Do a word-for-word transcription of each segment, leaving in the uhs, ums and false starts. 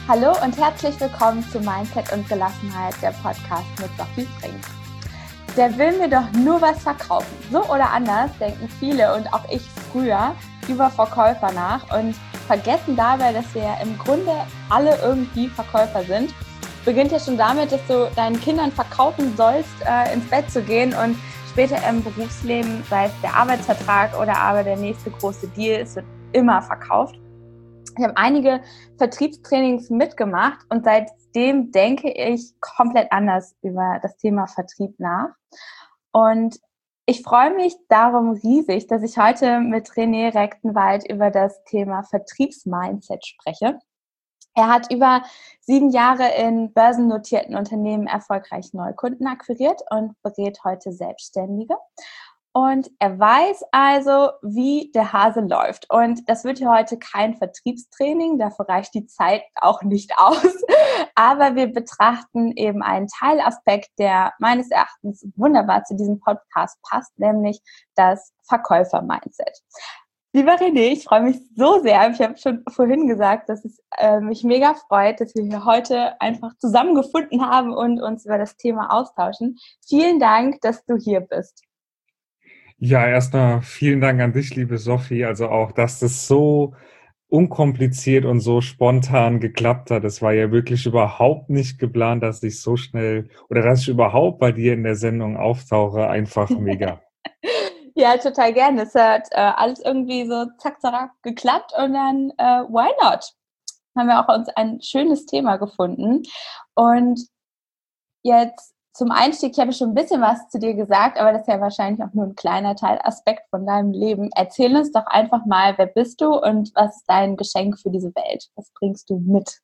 Hallo und herzlich willkommen zu Mindset und Gelassenheit, der Podcast mit Sophie Frink. Der will mir doch nur was verkaufen. So oder anders denken viele und auch ich früher über Verkäufer nach und vergessen dabei, dass wir ja im Grunde alle irgendwie Verkäufer sind. Beginnt ja schon damit, dass du deinen Kindern verkaufen sollst, äh, ins Bett zu gehen und später im Berufsleben, sei es der Arbeitsvertrag oder aber der nächste große Deal, es wird immer verkauft. Ich habe einige Vertriebstrainings mitgemacht und seitdem denke ich komplett anders über das Thema Vertrieb nach. Und ich freue mich darum riesig, dass ich heute mit René Rechtenwald über das Thema Vertriebsmindset spreche. Er hat über sieben Jahre in börsennotierten Unternehmen erfolgreich Neukunden akquiriert und berät heute Selbstständige. Und er weiß also, wie der Hase läuft. Und das wird hier heute kein Vertriebstraining, dafür reicht die Zeit auch nicht aus. Aber wir betrachten eben einen Teilaspekt, der meines Erachtens wunderbar zu diesem Podcast passt, nämlich das Verkäufer-Mindset. Lieber René, ich freue mich so sehr. Ich habe schon vorhin gesagt, dass es äh, mich mega freut, dass wir hier heute einfach zusammengefunden haben und uns über das Thema austauschen. Vielen Dank, dass du hier bist. Ja, erstmal vielen Dank an dich, liebe Sophie. Also auch, dass das so unkompliziert und so spontan geklappt hat. Es war ja wirklich überhaupt nicht geplant, dass ich so schnell oder dass ich überhaupt bei dir in der Sendung auftauche. Einfach mega. Ja, total gerne. Es hat äh, alles irgendwie so zack, zack geklappt und dann äh, why not? Haben wir auch uns ein schönes Thema gefunden. Und jetzt zum Einstieg, ich habe schon ein bisschen was zu dir gesagt, aber das ist ja wahrscheinlich auch nur ein kleiner Teilaspekt von deinem Leben. Erzähl uns doch einfach mal, wer bist du und was ist dein Geschenk für diese Welt? Was bringst du mit?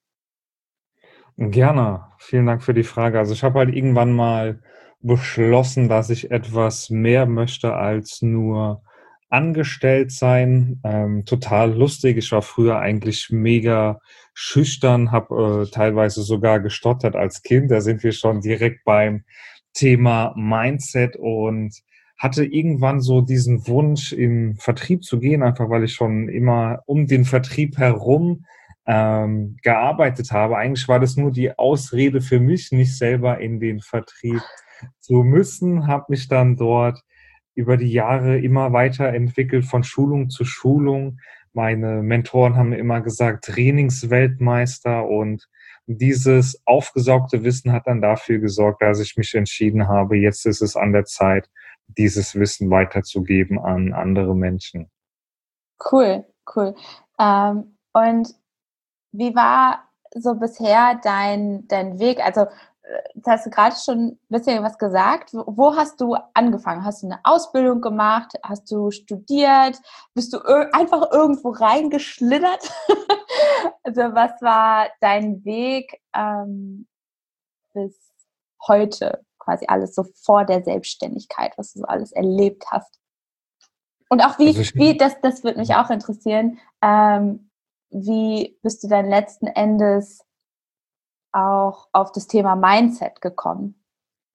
Gerne. Vielen Dank für die Frage. Also ich habe halt irgendwann mal beschlossen, dass ich etwas mehr möchte als nur angestellt sein. Ähm, total lustig. Ich war früher eigentlich mega schüchtern, habe äh, teilweise sogar gestottert als Kind. Da sind wir schon direkt beim Thema Mindset und hatte irgendwann so diesen Wunsch, in Vertrieb zu gehen, einfach weil ich schon immer um den Vertrieb herum ähm, gearbeitet habe. Eigentlich war das nur die Ausrede für mich, nicht selber in den Vertrieb zu müssen, habe mich dann dort über die Jahre immer weiterentwickelt, von Schulung zu Schulung. Meine Mentoren haben mir immer gesagt, Trainingsweltmeister, und dieses aufgesaugte Wissen hat dann dafür gesorgt, dass ich mich entschieden habe, jetzt ist es an der Zeit, dieses Wissen weiterzugeben an andere Menschen. Cool, cool. Ähm, und wie war so bisher dein, dein Weg? Also, das hast du gerade schon ein bisschen was gesagt. Wo, wo hast du angefangen? Hast du eine Ausbildung gemacht? Hast du studiert? Bist du ir- einfach irgendwo reingeschlittert? Also, was war dein Weg ähm, bis heute? Quasi alles so vor der Selbstständigkeit, was du so alles erlebt hast. Und auch Also wie, ich, wie das, das würde mich auch interessieren, ähm, wie bist du dann letzten Endes auch auf das Thema Mindset gekommen?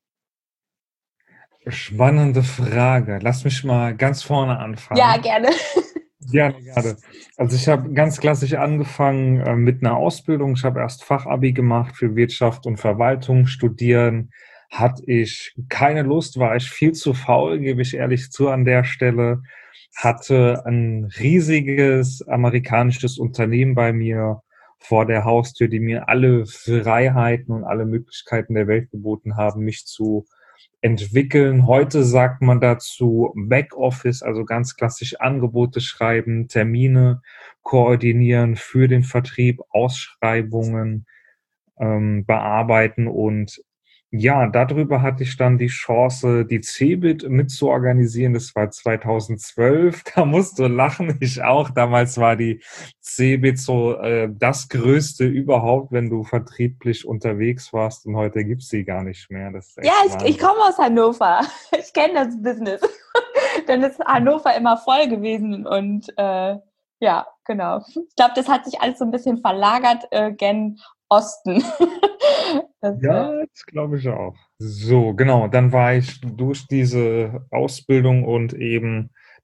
spannende Frage. Lass mich mal ganz vorne Ja, anfangen. gerne. Gerne, gerne. Also ich habe ganz klassisch angefangen äh, mit einer Ausbildung. Ich habe erst Fachabi gemacht für Wirtschaft und Verwaltung. Studieren hatte ich keine Lust, war ich viel zu faul, gebe ich ehrlich zu an der Stelle. Hatte ein riesiges amerikanisches Unternehmen bei mir vor der Haustür, die mir alle Freiheiten und alle Möglichkeiten der Welt geboten haben, mich zu entwickeln. Heute sagt man dazu Backoffice, also ganz klassisch Angebote schreiben, Termine koordinieren für den Vertrieb, Ausschreibungen ähm, bearbeiten. Und ja, darüber hatte ich dann die Chance, die Cebit mitzuorganisieren. Das war zweitausendzwölf. Da musst du lachen, ich auch. Damals war die Cebit so äh, das Größte überhaupt, wenn du vertrieblich unterwegs warst. Und heute gibt's sie gar nicht mehr. Das ist Ja, echt ich, ich Wahnsinn. komme aus Hannover. Ich kenne das Business. Dann ist Hannover immer voll gewesen und äh, ja, genau. Ich glaube, das hat sich alles so ein bisschen verlagert äh, gen Osten. Das, äh, Ja, das glaube ich auch. So, genau. Dann war ich durch diese Ausbildung und eben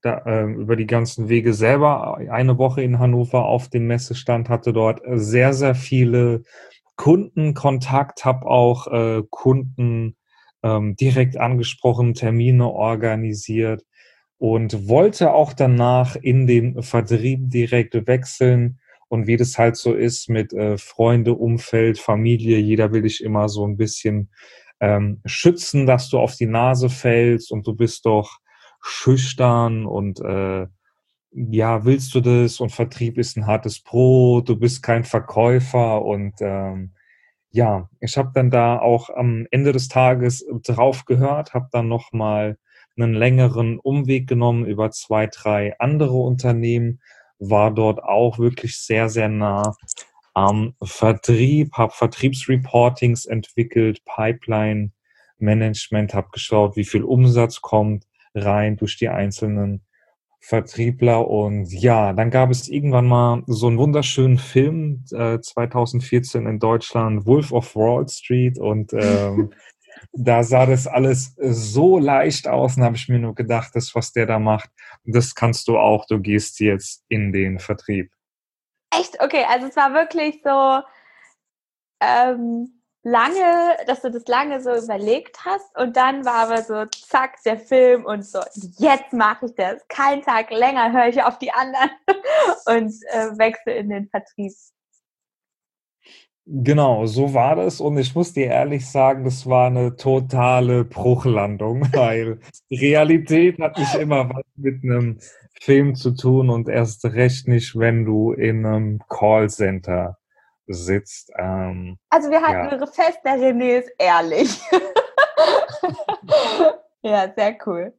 da, äh, über die ganzen Wege selber eine Woche in Hannover auf dem Messestand, hatte dort sehr, sehr viele Kundenkontakt, habe auch äh, Kunden ähm, direkt angesprochen, Termine organisiert und wollte auch danach in den Vertrieb direkt wechseln. Und wie das halt so ist mit äh, Freunde, Umfeld, Familie, jeder will dich immer so ein bisschen ähm, schützen, dass du auf die Nase fällst und du bist doch schüchtern und äh, ja, willst du das? Und Vertrieb ist ein hartes Brot, du bist kein Verkäufer und ähm, ja, ich habe dann da auch am Ende des Tages drauf gehört, habe dann nochmal einen längeren Umweg genommen über zwei, drei andere Unternehmen, war dort auch wirklich sehr, sehr nah am Vertrieb, habe Vertriebsreportings entwickelt, Pipeline Management, habe geschaut, wie viel Umsatz kommt rein durch die einzelnen Vertriebler. Und ja, dann gab es irgendwann mal so einen wunderschönen Film, äh, zwanzig vierzehn in Deutschland, Wolf of Wall Street. Und ähm, da sah das alles so leicht aus. Und habe ich mir nur gedacht, das, was der da macht, das kannst du auch. Du gehst jetzt in den Vertrieb. Echt? Okay, also es war wirklich so ähm, lange, dass du das lange so überlegt hast und dann war aber so zack, der Film und so, jetzt mache ich das. Kein Tag länger höre ich auf die anderen und äh, wechsle in den Vertrieb. Genau, so war das. Und ich muss dir ehrlich sagen, das war eine totale Bruchlandung, weil Realität hat nicht immer was mit einem Film zu tun und erst recht nicht, wenn du in einem Callcenter sitzt. Ähm, Also wir halten ja. fest, der René ist ehrlich. Ja, sehr cool.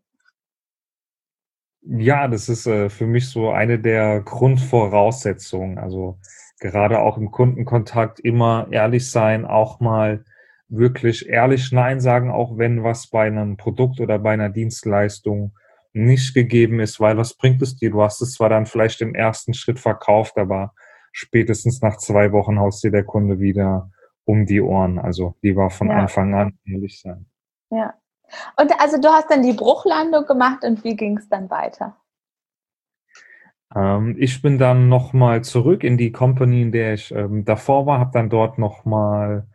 Ja, das ist äh, für mich so eine der Grundvoraussetzungen. Also gerade auch im Kundenkontakt immer ehrlich sein, auch mal wirklich ehrlich Nein sagen, auch wenn was bei einem Produkt oder bei einer Dienstleistung nicht gegeben ist, weil was bringt es dir? Du hast es zwar dann vielleicht im ersten Schritt verkauft, aber spätestens nach zwei Wochen haust dir der Kunde wieder um die Ohren. Also lieber von Ja. Anfang an ehrlich sein. Ja. Und also du hast dann die Bruchlandung gemacht und wie ging es dann weiter? Ähm, ich bin dann nochmal zurück in die Company, in der ich ähm, davor war, habe dann dort nochmal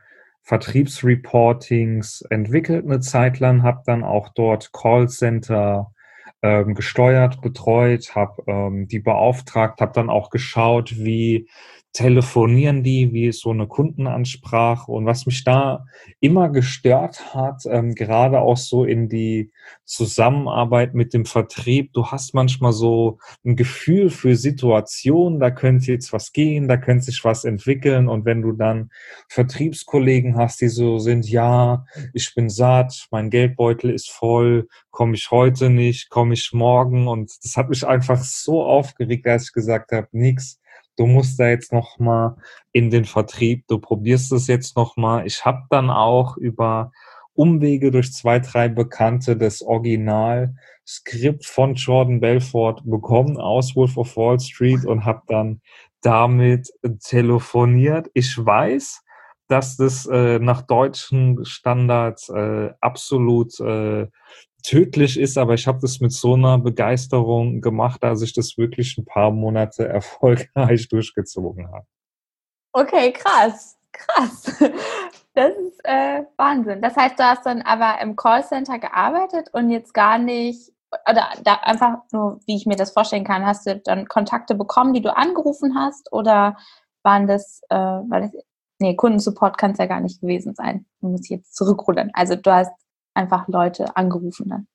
Vertriebsreportings entwickelt eine Zeit lang, habe dann auch dort Callcenter ähm, gesteuert, betreut, habe ähm, die beauftragt, habe dann auch geschaut, wie telefonieren die, wie ist so eine Kundenansprache. Und was mich da immer gestört hat, ähm, gerade auch so in die Zusammenarbeit mit dem Vertrieb, du hast manchmal so ein Gefühl für Situationen, da könnte jetzt was gehen, da könnte sich was entwickeln. Und wenn du dann Vertriebskollegen hast, die so sind, ja, ich bin satt, mein Geldbeutel ist voll, komme ich heute nicht, komme ich morgen. Und das hat mich einfach so aufgeregt, als ich gesagt habe, nix, du musst da jetzt noch mal in den Vertrieb, du probierst es jetzt noch mal. Ich habe dann auch über Umwege durch zwei, drei Bekannte das Original-Skript von Jordan Belfort bekommen aus Wolf of Wall Street und habe dann damit telefoniert. Ich weiß, dass das äh, nach deutschen Standards äh, absolut äh, tödlich ist, aber ich habe das mit so einer Begeisterung gemacht, dass ich das wirklich ein paar Monate erfolgreich durchgezogen habe. Okay, krass, krass. Das ist äh, Wahnsinn. Das heißt, du hast dann aber im Callcenter gearbeitet und jetzt gar nicht, oder da einfach nur, wie ich mir das vorstellen kann, hast du dann Kontakte bekommen, die du angerufen hast, oder waren das, äh, war das, nee, Kundensupport kann es ja gar nicht gewesen sein. Du musst jetzt zurückrudern. Also du hast einfach Leute angerufen dann.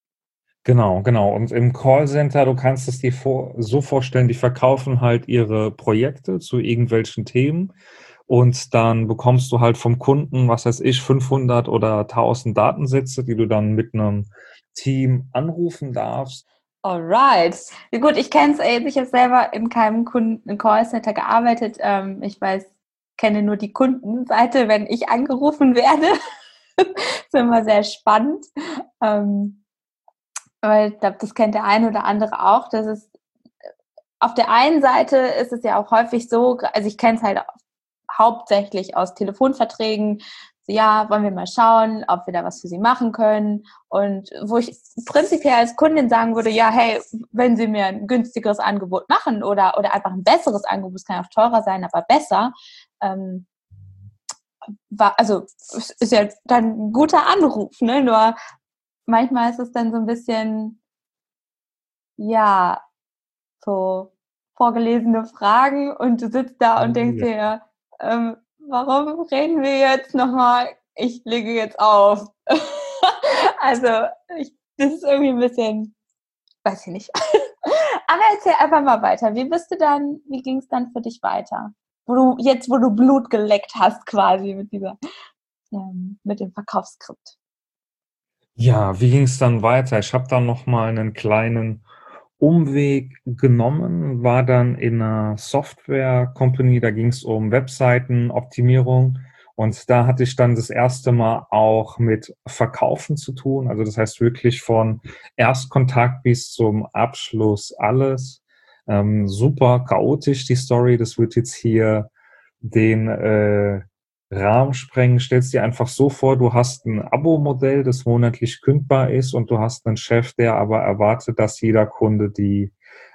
Genau, genau. Und im Callcenter, du kannst es dir vor, so vorstellen, die verkaufen halt ihre Projekte zu irgendwelchen Themen und dann bekommst du halt vom Kunden, was weiß ich, fünfhundert oder tausend Datensätze, die du dann mit einem Team anrufen darfst. Alright. Ja, gut, ich kenne es, ich habe selber in keinem Kunden, Callcenter gearbeitet. Ähm, ich weiß, kenne nur die Kundenseite, wenn ich angerufen werde. Das ist immer sehr spannend. Ähm, weil ich glaube, das kennt der eine oder andere auch. Das ist, auf der einen Seite ist es ja auch häufig so, also ich kenne es halt hauptsächlich aus Telefonverträgen, so, ja, wollen wir mal schauen, ob wir da was für sie machen können. Und wo ich prinzipiell als Kundin sagen würde, ja, hey, wenn sie mir ein günstigeres Angebot machen oder, oder einfach ein besseres Angebot, es kann auch teurer sein, aber besser, ähm, war, also es ist ja dann ein guter Anruf, ne? Nur manchmal ist es dann so ein bisschen, ja, so vorgelesene Fragen und du sitzt da und denkst dir, ähm, warum reden wir jetzt nochmal? Ich lege jetzt auf. Also, ich, das ist irgendwie ein bisschen, weiß ich nicht. Aber erzähl einfach mal weiter. Wie bist du dann, wie ging es dann für dich weiter? Wo du, jetzt, wo du Blut geleckt hast, quasi mit dieser, ähm, mit dem Verkaufsskript. Ja, wie ging es dann weiter? Ich habe dann noch mal einen kleinen Umweg genommen, war dann in einer Software-Company, da ging es um Webseitenoptimierung und da hatte ich dann das erste Mal auch mit Verkaufen zu tun. Also das heißt wirklich von Erstkontakt bis zum Abschluss alles. Ähm, super chaotisch die Story, das wird jetzt hier den äh, Rahmen sprengen. Stellst dir einfach so vor, du hast ein Abo-Modell, das monatlich kündbar ist und du hast einen Chef, der aber erwartet, dass jeder Kunde die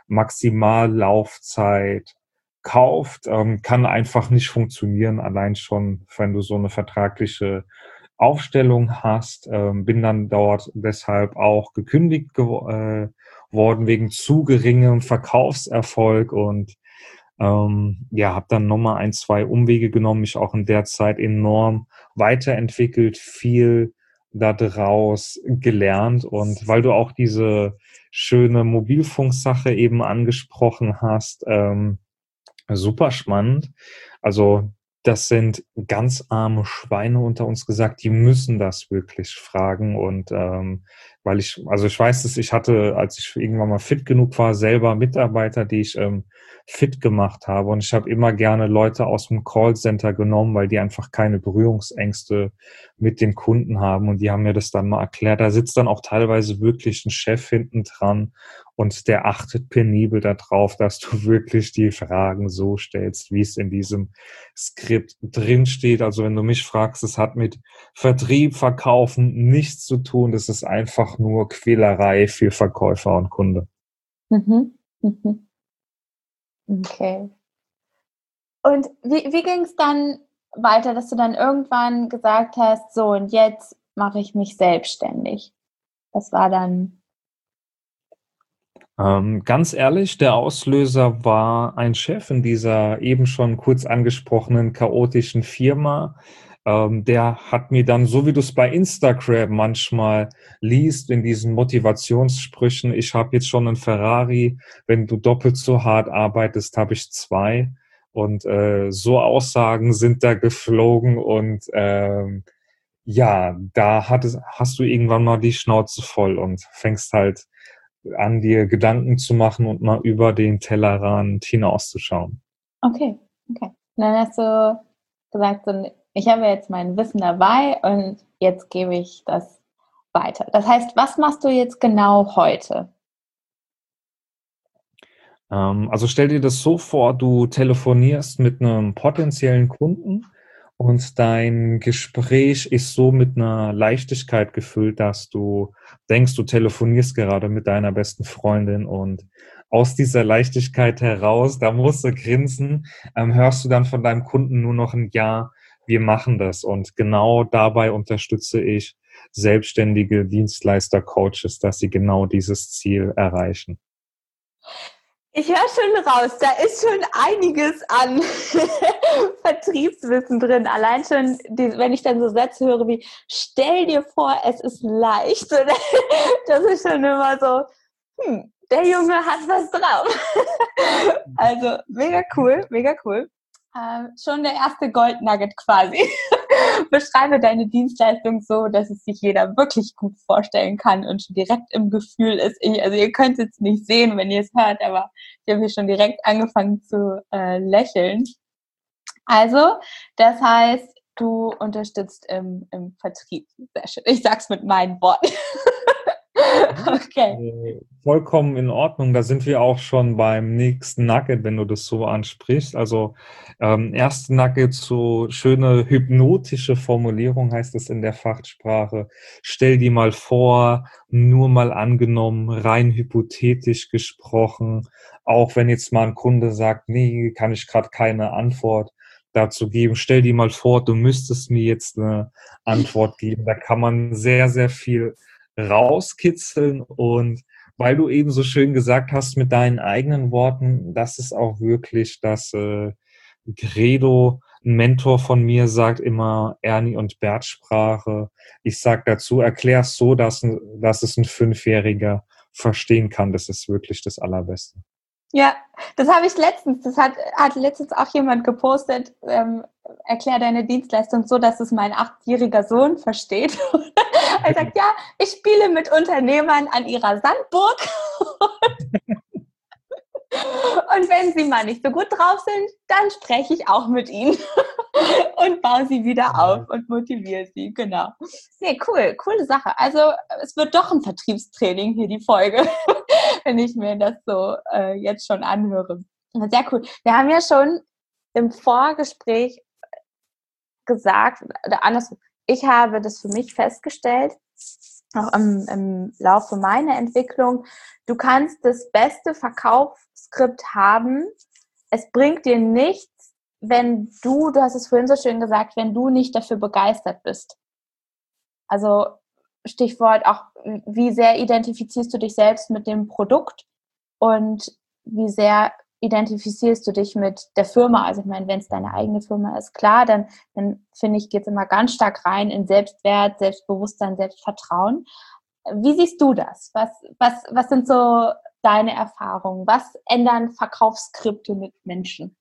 Maximallaufzeit kauft. Ähm, kann einfach nicht funktionieren, allein schon, wenn du so eine vertragliche Aufstellung hast. Ähm, bin dann dort deshalb auch gekündigt gewo- äh, worden wegen zu geringem Verkaufserfolg und ähm, ja, habe dann nochmal ein, zwei Umwege genommen, mich auch in der Zeit enorm weiterentwickelt, viel daraus gelernt. Und weil du auch diese schöne Mobilfunksache eben angesprochen hast, ähm, super spannend. Also das sind ganz arme Schweine unter uns gesagt, die müssen das wirklich fragen. Und ähm, weil ich, also ich weiß es, ich hatte, als ich irgendwann mal fit genug war, selber Mitarbeiter, die ich ähm, fit gemacht habe. Und ich habe immer gerne Leute aus dem Callcenter genommen, weil die einfach keine Berührungsängste mit den Kunden haben. Und die haben mir das dann mal erklärt. Da sitzt dann auch teilweise wirklich ein Chef hinten dran und der achtet penibel darauf, dass du wirklich die Fragen so stellst, wie es in diesem Skript drinsteht. Also wenn du mich fragst, es hat mit Vertrieb, Verkaufen nichts zu tun. Das ist einfach nur Quälerei für Verkäufer und Kunde. Mhm. Mhm. Okay. Und wie, wie ging es dann weiter, dass du dann irgendwann gesagt hast, so und jetzt mache ich mich selbstständig? Das war dann, Ähm, ganz ehrlich, der Auslöser war ein Chef in dieser eben schon kurz angesprochenen chaotischen Firma. Ähm, der hat mir dann, so wie du es bei Instagram manchmal liest, in diesen Motivationssprüchen, ich habe jetzt schon einen Ferrari, wenn du doppelt so hart arbeitest, habe ich zwei. Und äh, so Aussagen sind da geflogen und ähm, ja, da hat es, hast du irgendwann mal die Schnauze voll und fängst halt an, dir Gedanken zu machen und mal über den Tellerrand hinauszuschauen. okay, okay. Und dann hast du gesagt, so, ich habe jetzt mein Wissen dabei und jetzt gebe ich das weiter. Das heißt, was machst du jetzt genau heute? Ähm, also stell dir das so vor, du telefonierst mit einem potenziellen Kunden und dein Gespräch ist so mit einer Leichtigkeit gefüllt, dass du denkst, du telefonierst gerade mit deiner besten Freundin und aus dieser Leichtigkeit heraus, da musst du grinsen, ähm, hörst du dann von deinem Kunden nur noch ein Ja, wir machen das. Und genau dabei unterstütze ich selbstständige Dienstleister, Coaches, dass sie genau dieses Ziel erreichen. Ich höre schon raus, da ist schon einiges an Vertriebswissen drin. Allein schon, die, wenn ich dann so Sätze höre wie, stell dir vor, es ist leicht. Das ist schon immer so, hm, der Junge hat was drauf. Also mega cool, mega cool. Ähm, schon der erste Goldnugget quasi. Beschreibe deine Dienstleistung so, dass es sich jeder wirklich gut vorstellen kann und schon direkt im Gefühl ist. Ich, also ihr könnt es jetzt nicht sehen, wenn ihr es hört, aber ich habe hier schon direkt angefangen zu äh, lächeln. Also, das heißt, du unterstützt im, im Vertrieb. Sehr schön. Ich sag's mit meinen Worten. Okay. Äh, vollkommen in Ordnung. Da sind wir auch schon beim nächsten Nugget, wenn du das so ansprichst. Also ähm, erste Nugget, so schöne hypnotische Formulierung heißt es in der Fachsprache. Stell dir mal vor, nur mal angenommen, rein hypothetisch gesprochen, auch wenn jetzt mal ein Kunde sagt, nee, kann ich gerade keine Antwort dazu geben. Stell dir mal vor, du müsstest mir jetzt eine Antwort geben. Da kann man sehr, sehr viel rauskitzeln, und weil du eben so schön gesagt hast mit deinen eigenen Worten, das ist auch wirklich das äh, Credo. Ein Mentor von mir sagt immer Ernie und Bert Sprache. Ich sag dazu, erklär's so, dass, dass es ein Fünfjähriger verstehen kann. Das ist wirklich das Allerbeste. Ja, das habe ich letztens, das hat, hat letztens auch jemand gepostet, ähm, erklär deine Dienstleistung so, dass es mein achtjähriger Sohn versteht. Er sagt, ja, ich spiele mit Unternehmern an ihrer Sandburg und wenn sie mal nicht so gut drauf sind, dann spreche ich auch mit ihnen und baue sie wieder auf und motiviere sie, genau. Nee, cool, coole Sache. Also es wird doch ein Vertriebstraining hier, die Folge, wenn ich mir das so äh, jetzt schon anhöre. Sehr cool. Wir haben ja schon im Vorgespräch gesagt, oder andersrum, ich habe das für mich festgestellt, auch im, im Laufe meiner Entwicklung, du kannst das beste Verkaufsskript haben, es bringt dir nichts, wenn du, du hast es vorhin so schön gesagt, wenn du nicht dafür begeistert bist. Also Stichwort auch, wie sehr identifizierst du dich selbst mit dem Produkt und wie sehr identifizierst du dich mit der Firma? Also ich meine, wenn es deine eigene Firma ist, klar, dann, dann finde ich, geht es immer ganz stark rein in Selbstwert, Selbstbewusstsein, Selbstvertrauen. Wie siehst du das? Was, was, was sind so deine Erfahrungen? Was ändern Verkaufsskripte mit Menschen?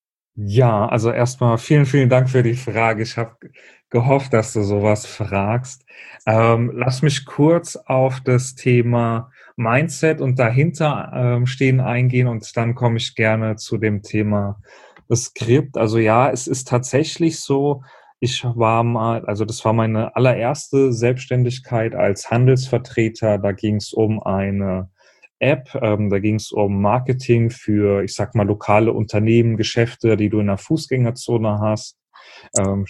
Ja, also erstmal vielen, vielen Dank für die Frage. Ich habe gehofft, dass du sowas fragst. Ähm, lass mich kurz auf das Thema Mindset und dahinter ähm, stehen eingehen, und dann komme ich gerne zu dem Thema Skript. Also ja, es ist tatsächlich so, ich war mal, also das war meine allererste Selbstständigkeit als Handelsvertreter. Da ging es um eine App. Ähm, da ging es um Marketing für, ich sag mal, lokale Unternehmen, Geschäfte, die du in der Fußgängerzone hast, ähm,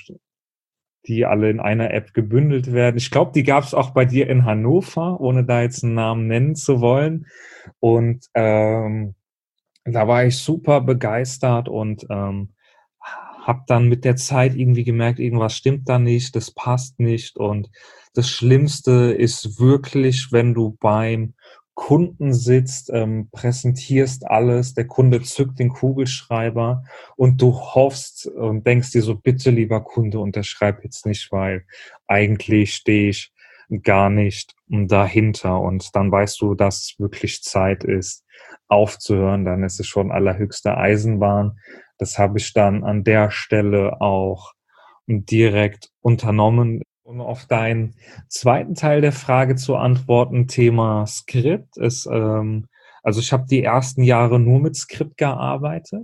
die alle in einer App gebündelt werden. Ich glaube, die gab es auch bei dir in Hannover, ohne da jetzt einen Namen nennen zu wollen. Und ähm, da war ich super begeistert und ähm, habe dann mit der Zeit irgendwie gemerkt, irgendwas stimmt da nicht, das passt nicht. Und das Schlimmste ist wirklich, wenn du beim Kunden sitzt, ähm, präsentierst alles, der Kunde zückt den Kugelschreiber und du hoffst und denkst dir so, bitte lieber Kunde, unterschreib jetzt nicht, weil eigentlich stehe ich gar nicht dahinter. Und dann weißt du, dass es wirklich Zeit ist, aufzuhören. Dann ist es schon allerhöchste Eisenbahn. Das habe ich dann an der Stelle auch direkt unternommen. Um auf deinen zweiten Teil der Frage zu antworten, Thema Skript ist, ähm, also ich habe die ersten Jahre nur mit Skript gearbeitet.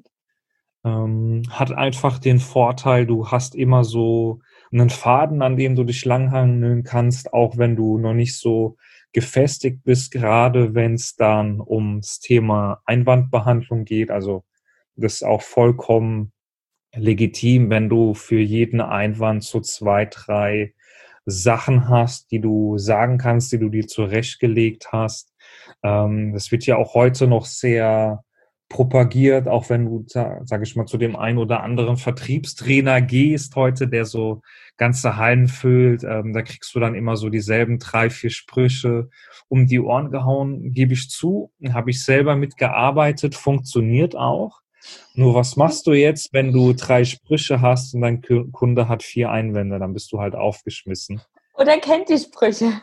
Ähm, hat einfach den Vorteil, du hast immer so einen Faden, an dem du dich langhangeln kannst, auch wenn du noch nicht so gefestigt bist, gerade wenn es dann ums Thema Einwandbehandlung geht. Also das ist auch vollkommen legitim, wenn du für jeden Einwand so zwei, drei Sachen hast, die du sagen kannst, die du dir zurechtgelegt hast. Ähm, das wird ja auch heute noch sehr propagiert, auch wenn du, sage ich mal, zu dem einen oder anderen Vertriebstrainer gehst heute, der so ganze Hallen füllt. Ähm, da kriegst du dann immer so dieselben drei, vier Sprüche um die Ohren gehauen, gebe ich zu. Habe ich selber mitgearbeitet, funktioniert auch. Nur was machst du jetzt, wenn du drei Sprüche hast und dein Kunde hat vier Einwände? Dann bist du halt aufgeschmissen. Oder kennt die Sprüche?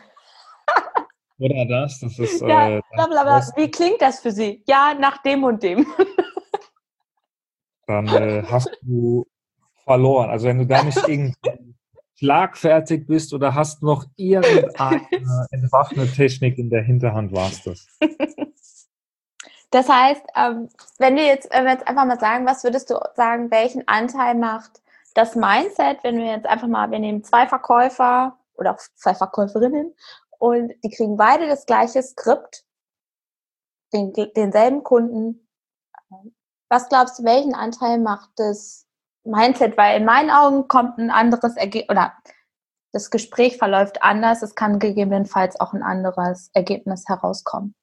Oder das, das ist Ja, äh, bla bla bla. Wie klingt das für Sie? Ja, nach dem und dem. dann äh, hast du verloren. Also wenn du da nicht irgendwie schlagfertig bist oder hast noch irgendeine entwaffnete Technik in der Hinterhand, war's das. Das heißt, ähm, wenn wir jetzt, wenn wir jetzt einfach mal sagen, was würdest du sagen, welchen Anteil macht das Mindset, wenn wir jetzt einfach mal, wir nehmen zwei Verkäufer oder auch zwei Verkäuferinnen und die kriegen beide das gleiche Skript, den, denselben Kunden. Was glaubst du, welchen Anteil macht das Mindset? Weil in meinen Augen kommt ein anderes Ergebnis, oder das Gespräch verläuft anders, es kann gegebenenfalls auch ein anderes Ergebnis herauskommen.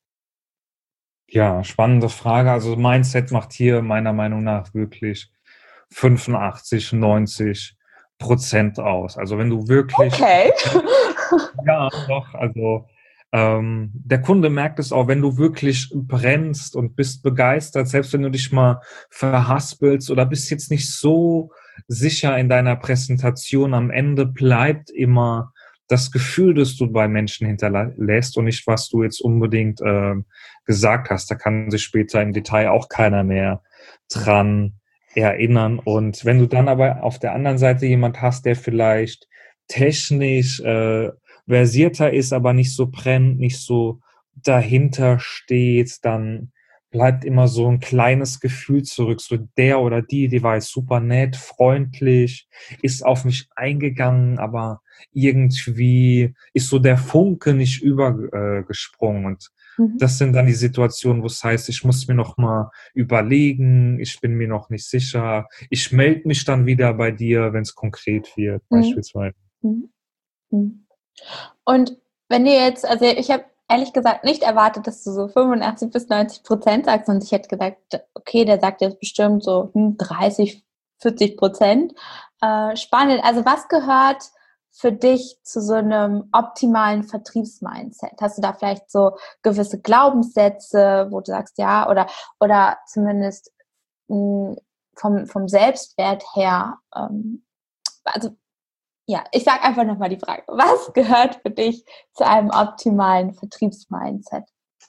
Ja, spannende Frage. Also Mindset macht hier meiner Meinung nach wirklich fünfundachtzig, neunzig Prozent aus. Also wenn du wirklich... Okay. Ja, doch, also ähm, der Kunde merkt es auch, wenn du wirklich brennst und bist begeistert, selbst wenn du dich mal verhaspelst oder bist jetzt nicht so sicher in deiner Präsentation, am Ende bleibt immer das Gefühl, das du bei Menschen hinterlässt und nicht, was du jetzt unbedingt ähm, gesagt hast. Da kann sich später im Detail auch keiner mehr dran erinnern. Und wenn du dann aber auf der anderen Seite jemand hast, der vielleicht technisch äh, versierter ist, aber nicht so brennt, nicht so dahinter steht, dann bleibt immer so ein kleines Gefühl zurück. So der oder die, die war jetzt super nett, freundlich, ist auf mich eingegangen, aber irgendwie ist so der Funke nicht übergesprungen. Und Mhm. das sind dann die Situationen, wo es heißt, ich muss mir noch mal überlegen, ich bin mir noch nicht sicher, ich melde mich dann wieder bei dir, wenn es konkret wird, Mhm. beispielsweise. Mhm. Mhm. Und wenn du jetzt, also ich habe ehrlich gesagt nicht erwartet, dass du so fünfundachtzig bis neunzig Prozent sagst, und ich hätte gesagt, okay, der sagt jetzt bestimmt so dreißig, vierzig Prozent. Äh, spannend. Also was gehört für dich zu so einem optimalen Vertriebsmindset? Hast du da vielleicht so gewisse Glaubenssätze, wo du sagst, ja, oder, oder zumindest mh, vom, vom Selbstwert her, ähm, also ja, ich sage einfach nochmal die Frage. Was gehört für dich zu einem optimalen Vertriebsmindset?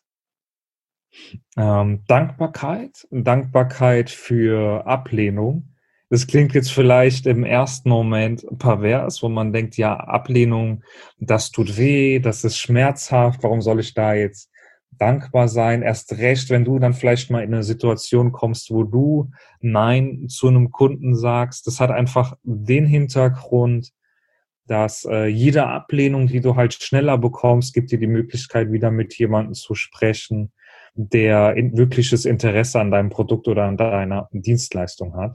Ähm, Dankbarkeit, Dankbarkeit für Ablehnung. Das klingt jetzt vielleicht im ersten Moment pervers, wo man denkt, ja, Ablehnung, das tut weh, das ist schmerzhaft, warum soll ich da jetzt dankbar sein? Erst recht, wenn du dann vielleicht mal in eine Situation kommst, wo du Nein zu einem Kunden sagst. Das hat einfach den Hintergrund, dass äh, jede Ablehnung, die du halt schneller bekommst, gibt dir die Möglichkeit, wieder mit jemandem zu sprechen, der in, wirkliches Interesse an deinem Produkt oder an deiner Dienstleistung hat.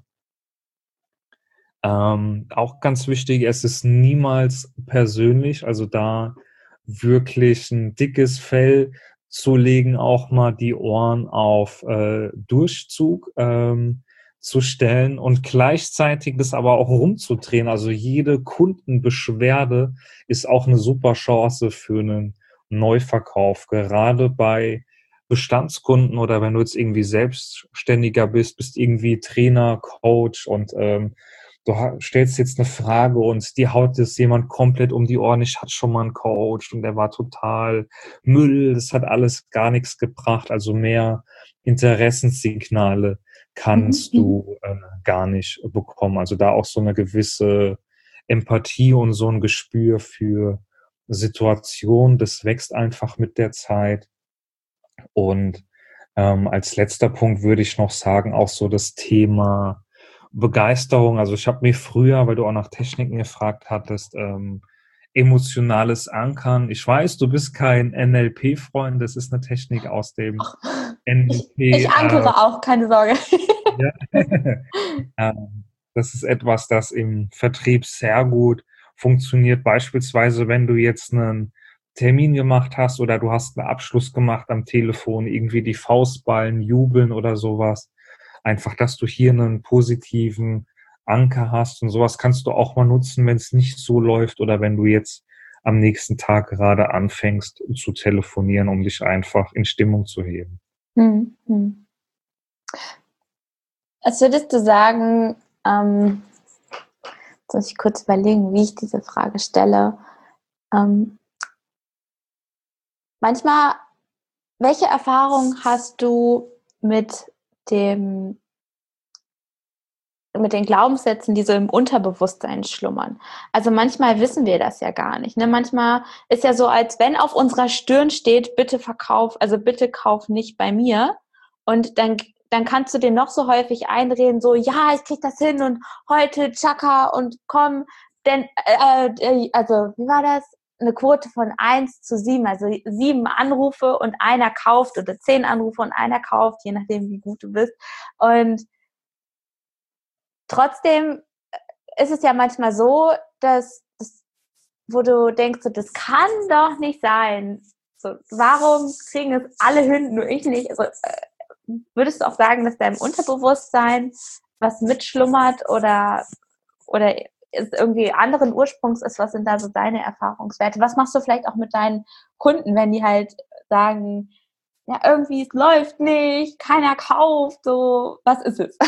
Ähm, auch ganz wichtig, es ist niemals persönlich, also da wirklich ein dickes Fell zu legen, auch mal die Ohren auf äh, Durchzug ähm, zu stellen und gleichzeitig das aber auch rumzudrehen. Also jede Kundenbeschwerde ist auch eine super Chance für einen Neuverkauf, gerade bei Bestandskunden oder wenn du jetzt irgendwie Selbstständiger bist, bist irgendwie Trainer, Coach und ähm, du stellst jetzt eine Frage und die haut jetzt jemand komplett um die Ohren. Ich hatte schon mal einen Coach und der war total Müll. Das hat alles gar nichts gebracht. Also mehr Interessenssignale kannst Mhm. du äh, gar nicht bekommen. Also da auch so eine gewisse Empathie und so ein Gespür für Situation. Das wächst einfach mit der Zeit. Und ähm, als letzter Punkt würde ich noch sagen, auch so das Thema Begeisterung. Also ich habe mir früher, weil du auch nach Techniken gefragt hattest, ähm, emotionales Ankern. Ich weiß, du bist kein N L P-Freund, das ist eine Technik aus dem Ich, N L P. ich Äh, ankere auch, keine Sorge. ja. ähm, das ist etwas, das im Vertrieb sehr gut funktioniert. Beispielsweise, wenn du jetzt einen Termin gemacht hast oder du hast einen Abschluss gemacht am Telefon, irgendwie die Faustballen jubeln oder sowas. Einfach, dass du hier einen positiven Anker hast und sowas kannst du auch mal nutzen, wenn es nicht so läuft oder wenn du jetzt am nächsten Tag gerade anfängst zu telefonieren, um dich einfach in Stimmung zu heben. Hm, hm. Was würdest du sagen, ähm, jetzt muss ich kurz überlegen, wie ich diese Frage stelle. Ähm, manchmal, welche Erfahrung hast du mit dem mit den Glaubenssätzen, die so im Unterbewusstsein schlummern? Also manchmal wissen wir das ja gar nicht. Ne? Manchmal ist ja so, als wenn auf unserer Stirn steht, bitte verkauf, also bitte kauf nicht bei mir. Und dann, dann kannst du dir noch so häufig einreden, so, ja, ich krieg das hin und heute, tschakka und komm, denn, äh, äh, also, wie war das? eine Quote von eins zu sieben, also sieben Anrufe und einer kauft oder zehn Anrufe und einer kauft, je nachdem, wie gut du bist. Und trotzdem ist es ja manchmal so, dass, dass wo du denkst, so, das kann doch nicht sein. So, warum kriegen es alle hin, nur ich nicht? Also, äh, würdest du auch sagen, dass da im Unterbewusstsein was mitschlummert oder, oder es irgendwie anderen Ursprungs ist? Was sind da so deine Erfahrungswerte? Was machst du vielleicht auch mit deinen Kunden, wenn die halt sagen, ja, irgendwie es läuft nicht, keiner kauft, so, was ist es?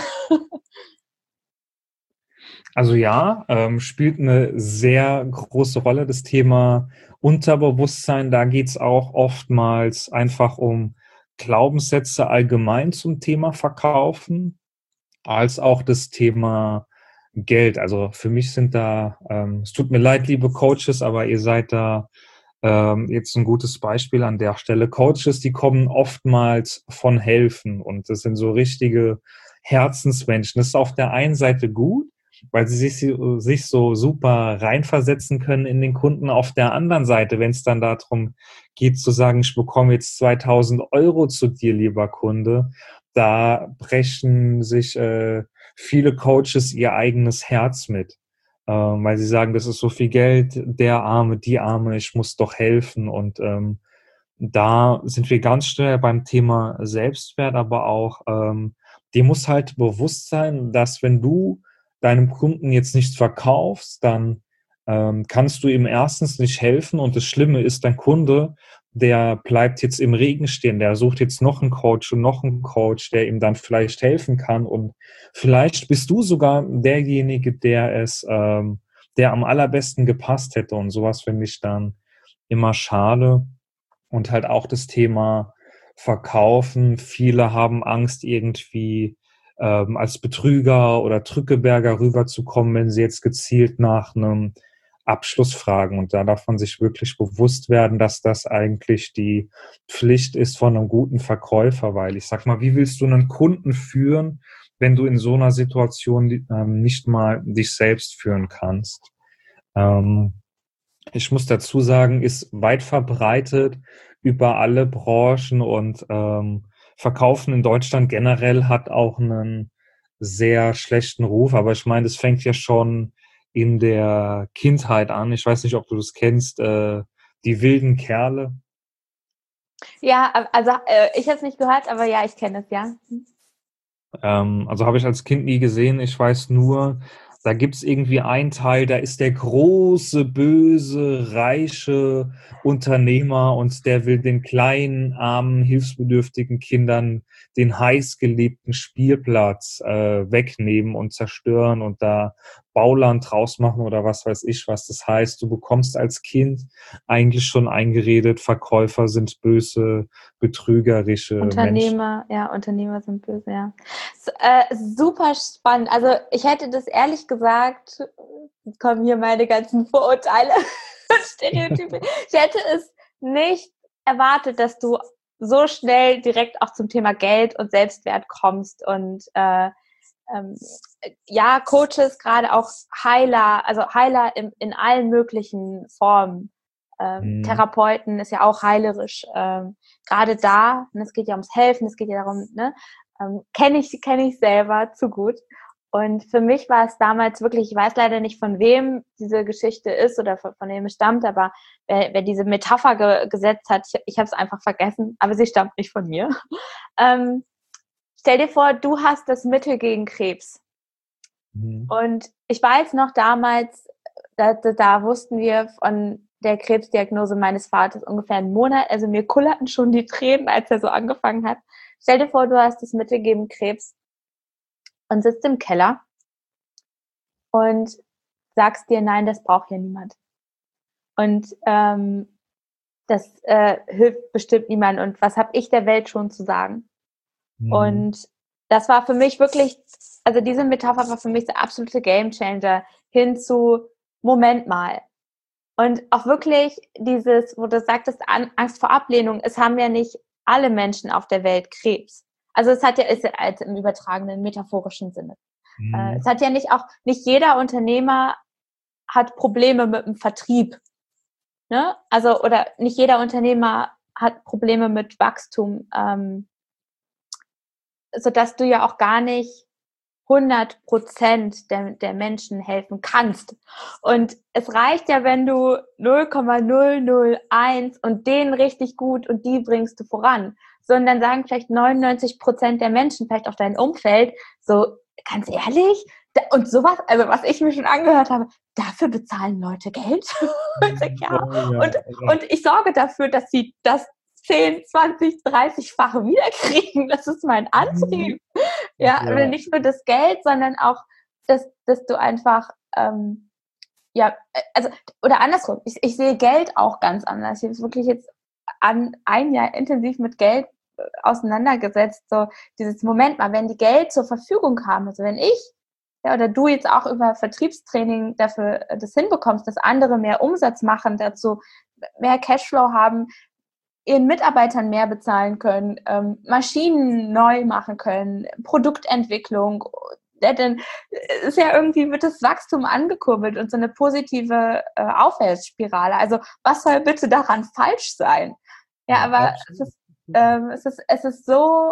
Also ja, ähm, spielt eine sehr große Rolle das Thema Unterbewusstsein. Da geht's auch oftmals einfach um Glaubenssätze allgemein zum Thema Verkaufen, als auch das Thema Geld. Also für mich sind da, ähm, es tut mir leid, liebe Coaches, aber ihr seid da ähm, jetzt ein gutes Beispiel an der Stelle. Coaches, die kommen oftmals von Helfen und das sind so richtige Herzensmenschen. Das ist auf der einen Seite gut, weil sie sich, sich so super reinversetzen können in den Kunden. Auf der anderen Seite, wenn es dann darum geht zu sagen, ich bekomme jetzt zweitausend Euro zu dir, lieber Kunde, da brechen sich äh, viele Coaches ihr eigenes Herz mit, äh, weil sie sagen, das ist so viel Geld, der Arme, die Arme, ich muss doch helfen. Und ähm, da sind wir ganz schnell beim Thema Selbstwert, aber auch, ähm, dir muss halt bewusst sein, dass wenn du deinem Kunden jetzt nichts verkaufst, dann ähm, kannst du ihm erstens nicht helfen und das Schlimme ist, dein Kunde, der bleibt jetzt im Regen stehen, der sucht jetzt noch einen Coach und noch einen Coach, der ihm dann vielleicht helfen kann und vielleicht bist du sogar derjenige, der es, ähm, der am allerbesten gepasst hätte und sowas finde ich dann immer schade. Und halt auch das Thema Verkaufen. Viele haben Angst, irgendwie ähm, als Betrüger oder Drückeberger rüberzukommen, wenn sie jetzt gezielt nach einem Abschluss fragen. Und da darf man sich wirklich bewusst werden, dass das eigentlich die Pflicht ist von einem guten Verkäufer. Weil ich sag mal, wie willst du einen Kunden führen, wenn du in so einer Situation ähm, nicht mal dich selbst führen kannst? Ähm, Ich muss dazu sagen, ist weit verbreitet über alle Branchen und ähm, Verkaufen in Deutschland generell hat auch einen sehr schlechten Ruf. Aber ich meine, das fängt ja schon in der Kindheit an. Ich weiß nicht, ob du das kennst, äh, die wilden Kerle. Ja, also äh, ich habe es nicht gehört, aber ja, ich kenne es, ja. Ähm, also habe ich als Kind nie gesehen. Ich weiß nur, da gibt es irgendwie einen Teil, da ist der große, böse, reiche Unternehmer und der will den kleinen, armen, hilfsbedürftigen Kindern den heißgeliebten Spielplatz äh, wegnehmen und zerstören und da Bauland draus machen oder was weiß ich was. Das heißt, du bekommst als Kind eigentlich schon eingeredet, Verkäufer sind böse, betrügerische Menschen. Unternehmer, ja, Unternehmer sind böse, ja. S- äh, super spannend. Also ich hätte das ehrlich gesagt, jetzt kommen hier meine ganzen Vorurteile und Stereotype. Ich hätte es nicht erwartet, dass du so schnell direkt auch zum Thema Geld und Selbstwert kommst und äh, ähm, ja, Coaches, gerade auch Heiler, also Heiler in, in allen möglichen Formen. Ähm, Hm. Therapeuten ist ja auch heilerisch. Ähm, gerade da, und es geht ja ums Helfen, es geht ja darum, ne, ähm, kenne ich, kenne ich selber zu gut. Und für mich war es damals wirklich, ich weiß leider nicht, von wem diese Geschichte ist oder von, von wem es stammt, aber wer, wer diese Metapher ge, gesetzt hat, ich, ich habe es einfach vergessen, aber sie stammt nicht von mir. Ähm, stell dir vor, du hast das Mittel gegen Krebs. Hm. Und ich weiß noch damals, da, da, da wussten wir von der Krebsdiagnose meines Vaters ungefähr einen Monat. Also mir kullerten schon die Tränen, als er so angefangen hat. Stell dir vor, du hast das Mittel gegen Krebs und sitzt im Keller und sagst dir, nein, das braucht hier niemand. Und ähm, das äh, hilft bestimmt niemand. Und was habe ich der Welt schon zu sagen? Hm. Und das war für mich wirklich, also diese Metapher war für mich der absolute Gamechanger hin zu Moment mal. Und auch wirklich dieses, wo du sagtest, Angst vor Ablehnung, es haben ja nicht alle Menschen auf der Welt Krebs. Also es hat ja, ist ja als im übertragenen, metaphorischen Sinne. Äh, es Hm. hat ja nicht auch, nicht jeder Unternehmer hat Probleme mit dem Vertrieb. Ne? Also, oder nicht jeder Unternehmer hat Probleme mit Wachstum, ähm, sodass du ja auch gar nicht hundert Prozent der, der Menschen helfen kannst. Und es reicht ja, wenn du null Komma null null eins und denen richtig gut und die bringst du voran. Sondern sagen vielleicht neunundneunzig Prozent der Menschen, vielleicht auch dein Umfeld, so, ganz ehrlich, und sowas, also was ich mir schon angehört habe, dafür bezahlen Leute Geld. Und ich sag, ja. Oh, ja, Und, ja. und ich sorge dafür, dass sie das zehn, zwanzig, dreißig-fache wiederkriegen. Das ist mein Antrieb. Ja, Ja. nicht nur das Geld, sondern auch, dass, dass du einfach, ähm, ja, also, oder andersrum, ich, ich sehe Geld auch ganz anders. Ich habe wirklich jetzt an ein Jahr intensiv mit Geld auseinandergesetzt, so dieses Moment mal, wenn die Geld zur Verfügung haben, also wenn ich, ja, oder du jetzt auch über Vertriebstraining dafür das hinbekommst, dass andere mehr Umsatz machen, dazu mehr Cashflow haben, ihren Mitarbeitern mehr bezahlen können, ähm, Maschinen neu machen können, Produktentwicklung, ja, dann ist ja irgendwie, wird das Wachstum angekurbelt und so eine positive äh, Aufwärtsspirale. Also was soll bitte daran falsch sein? Ja, Ja, aber es ist, ähm, es ist, es ist so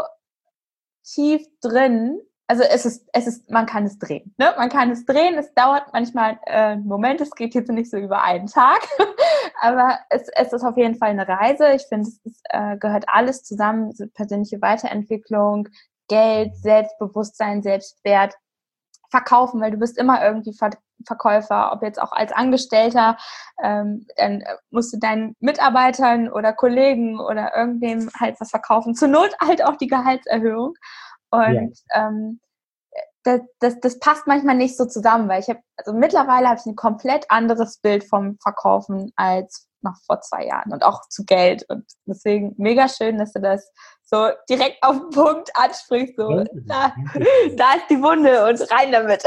tief drin. Also es ist, es ist, man kann es drehen. Ne? Man kann es drehen. Es dauert manchmal äh, einen Moment. Es geht jetzt nicht so über einen Tag, aber es, es ist auf jeden Fall eine Reise. Ich finde, es ist, äh, gehört alles zusammen: persönliche Weiterentwicklung, Geld, Selbstbewusstsein, Selbstwert, Verkaufen, weil du bist immer irgendwie Ver- Verkäufer, ob jetzt auch als Angestellter, ähm, dann musst du deinen Mitarbeitern oder Kollegen oder irgendwem halt was verkaufen. Zur Not halt auch die Gehaltserhöhung. Ja. Und ähm, das, das, das passt manchmal nicht so zusammen, weil ich habe, also mittlerweile habe ich ein komplett anderes Bild vom Verkaufen als noch vor zwei Jahren und auch zu Geld. Und deswegen mega schön, dass du das so direkt auf den Punkt ansprichst. So, da, da ist die Wunde und rein damit.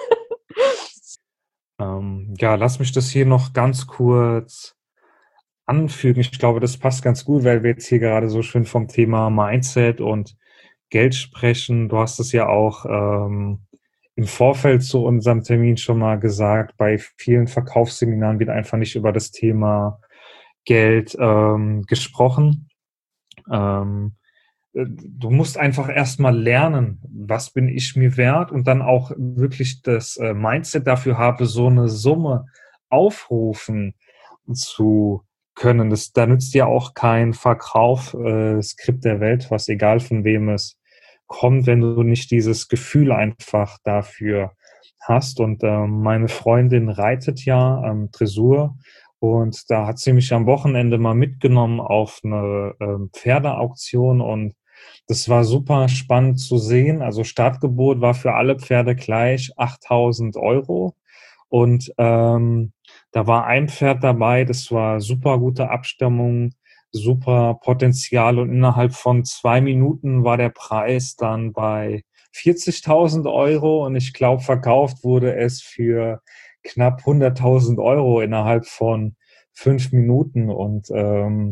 Ähm, ja, lass mich das hier noch ganz kurz anfügen. Ich glaube, das passt ganz gut, weil wir jetzt hier gerade so schön vom Thema Mindset und Geld sprechen. Du hast es ja auch ähm, im Vorfeld zu unserem Termin schon mal gesagt, bei vielen Verkaufsseminaren wird einfach nicht über das Thema Geld ähm, gesprochen. Ähm, du musst einfach erstmal lernen, was bin ich mir wert, und dann auch wirklich das äh, Mindset dafür habe, so eine Summe aufrufen zu können. Das, da nützt ja auch kein Verkauf, äh, Skript der Welt, was egal von wem es kommt, wenn du nicht dieses Gefühl einfach dafür hast. Und äh, meine Freundin reitet ja ähm, Dressur, und da hat sie mich am Wochenende mal mitgenommen auf eine äh, Pferdeauktion, und das war super spannend zu sehen. Also Startgebot war für alle Pferde gleich achttausend Euro. Und ähm, da war ein Pferd dabei, das war super gute Abstimmung, super Potenzial, und innerhalb von zwei Minuten war der Preis dann bei vierzigtausend Euro, und ich glaube, verkauft wurde es für knapp hunderttausend Euro innerhalb von fünf Minuten. Und ähm,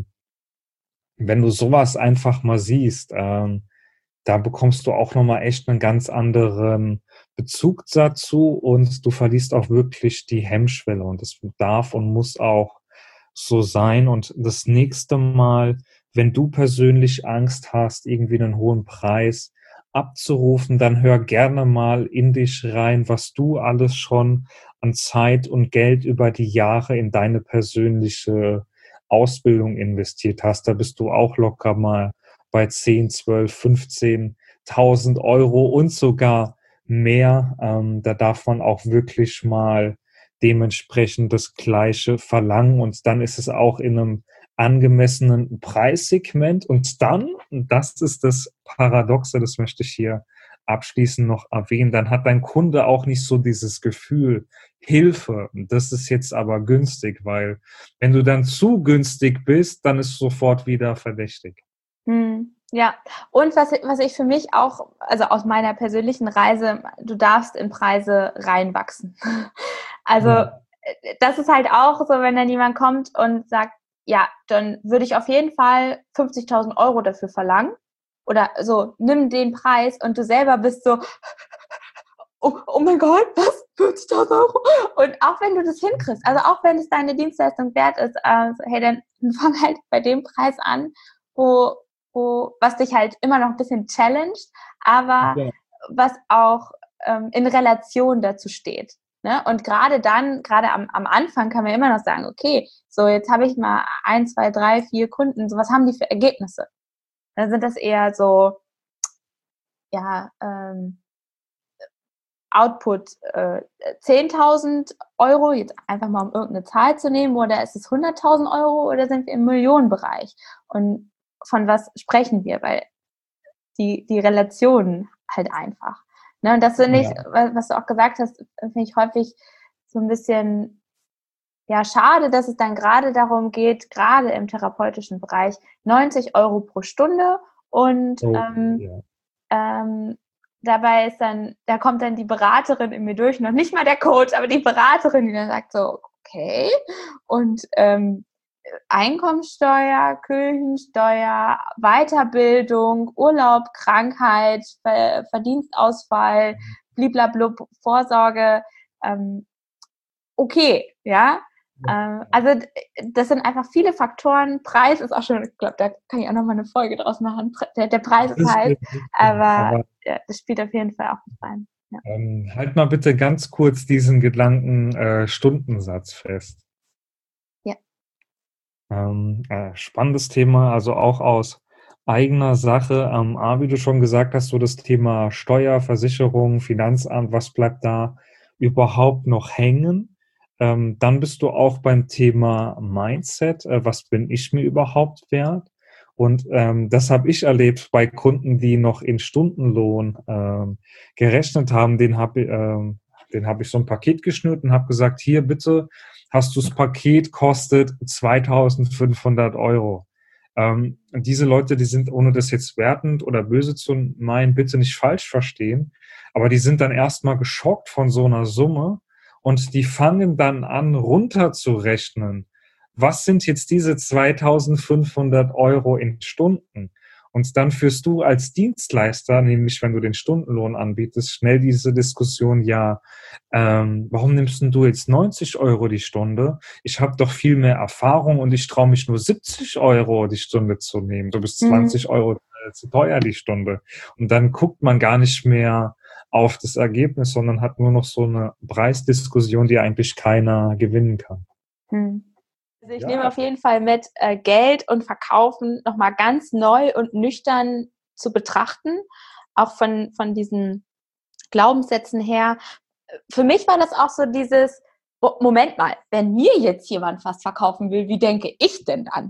wenn du sowas einfach mal siehst, ähm, da bekommst du auch nochmal echt einen ganz anderen Bezug dazu, und du verlierst auch wirklich die Hemmschwelle, und das darf und muss auch so sein. Und das nächste Mal, wenn du persönlich Angst hast, irgendwie einen hohen Preis abzurufen, dann hör gerne mal in dich rein, was du alles schon an Zeit und Geld über die Jahre in deine persönliche Ausbildung investiert hast. Da bist du auch locker mal bei zehn, zwölf, fünfzehntausend Euro und sogar mehr. Ähm, da darf man auch wirklich mal dementsprechend das Gleiche verlangen, und dann ist es auch in einem angemessenen Preissegment. Und dann, und das ist das Paradoxe, das möchte ich hier abschließend noch erwähnen, dann hat dein Kunde auch nicht so dieses Gefühl, Hilfe, das ist jetzt aber günstig, weil wenn du dann zu günstig bist, dann ist sofort wieder verdächtig. Hm, ja, und was, was ich für mich auch, also aus meiner persönlichen Reise, du darfst in Preise reinwachsen. Also Ja. das ist halt auch so, wenn dann jemand kommt und sagt, ja, dann würde ich auf jeden Fall fünfzigtausend Euro dafür verlangen. Oder so, nimm den Preis, und du selber bist so, oh, oh mein Gott, was? fünfzigtausend Euro. Und auch wenn du das hinkriegst, also auch wenn es deine Dienstleistung wert ist, also, hey, dann fang halt bei dem Preis an, wo, wo, was dich halt immer noch ein bisschen challenged, aber Ja. was auch ähm, in Relation dazu steht. Ne? Und gerade dann, gerade am, am Anfang kann man immer noch sagen, okay, so jetzt habe ich mal ein, zwei, drei, vier Kunden, so was haben die für Ergebnisse? Dann sind das eher so, ja, ähm, Output äh, zehntausend Euro, jetzt einfach mal um irgendeine Zahl zu nehmen, oder ist es hunderttausend Euro oder sind wir im Millionenbereich? Und von was sprechen wir? Weil die, die Relationen halt einfach. Ne? Und das finde ich, Ja. was du auch gesagt hast, finde ich häufig so ein bisschen, ja, schade, dass es dann gerade darum geht, gerade im therapeutischen Bereich, neunzig Euro pro Stunde und Oh, ähm, ja. ähm, dabei ist dann, da kommt dann die Beraterin in mir durch, noch nicht mal der Coach, aber die Beraterin, die dann sagt so, okay, und ähm, Einkommensteuer, Kirchensteuer, Weiterbildung, Urlaub, Krankheit, Ver- Verdienstausfall, bliblablub, Vorsorge, ähm, okay, ja. Ähm, also das sind einfach viele Faktoren. Preis ist auch schon, ich glaube, da kann ich auch nochmal eine Folge draus machen. Der, der Preis ist Das halt, wird super. aber Aber ja, das spielt auf jeden Fall auch mit rein. Ja. ähm, halt mal bitte ganz kurz diesen Gedanken äh, Stundensatz fest. Ja. Ähm, äh, spannendes Thema, also auch aus eigener Sache. Ähm, A, wie du schon gesagt hast, so das Thema Steuer, Versicherung, Finanzamt, was bleibt da überhaupt noch hängen? Ähm, dann bist du auch beim Thema Mindset. Äh, was bin ich mir überhaupt wert? Und ähm, das habe ich erlebt bei Kunden, die noch in Stundenlohn ähm, gerechnet haben. Den habe ähm, den hab ich so ein Paket geschnürt und habe gesagt, hier bitte, hast du das Paket, kostet zweitausendfünfhundert Euro. Ähm, diese Leute, die sind, ohne das jetzt wertend oder böse zu meinen, bitte nicht falsch verstehen, aber die sind dann erstmal geschockt von so einer Summe und die fangen dann an, runterzurechnen. Was sind jetzt diese zweitausendfünfhundert Euro in Stunden? Und dann führst du als Dienstleister, nämlich wenn du den Stundenlohn anbietest, schnell diese Diskussion, ja, ähm, warum nimmst denn du jetzt neunzig Euro die Stunde? Ich habe doch viel mehr Erfahrung und ich traue mich nur siebzig Euro die Stunde zu nehmen. Du bist Mhm. zwanzig Euro zu teuer die Stunde. Und dann guckt man gar nicht mehr auf das Ergebnis, sondern hat nur noch so eine Preisdiskussion, die eigentlich keiner gewinnen kann. Hm. Also ich nehme Ja. auf jeden Fall mit, äh, Geld und Verkaufen nochmal ganz neu und nüchtern zu betrachten, auch von, von diesen Glaubenssätzen her. Für mich war das auch so dieses, oh, Moment mal, wenn mir jetzt jemand was verkaufen will, wie denke ich denn dann?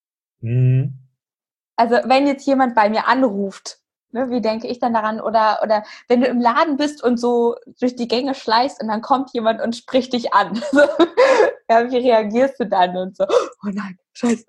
Mhm. Also wenn jetzt jemand bei mir anruft, ne, wie denke ich dann daran? Oder, oder wenn du im Laden bist und so durch die Gänge schleichst und dann kommt jemand und spricht dich an. So, ja, wie reagierst du dann? Und so, oh nein, scheiße.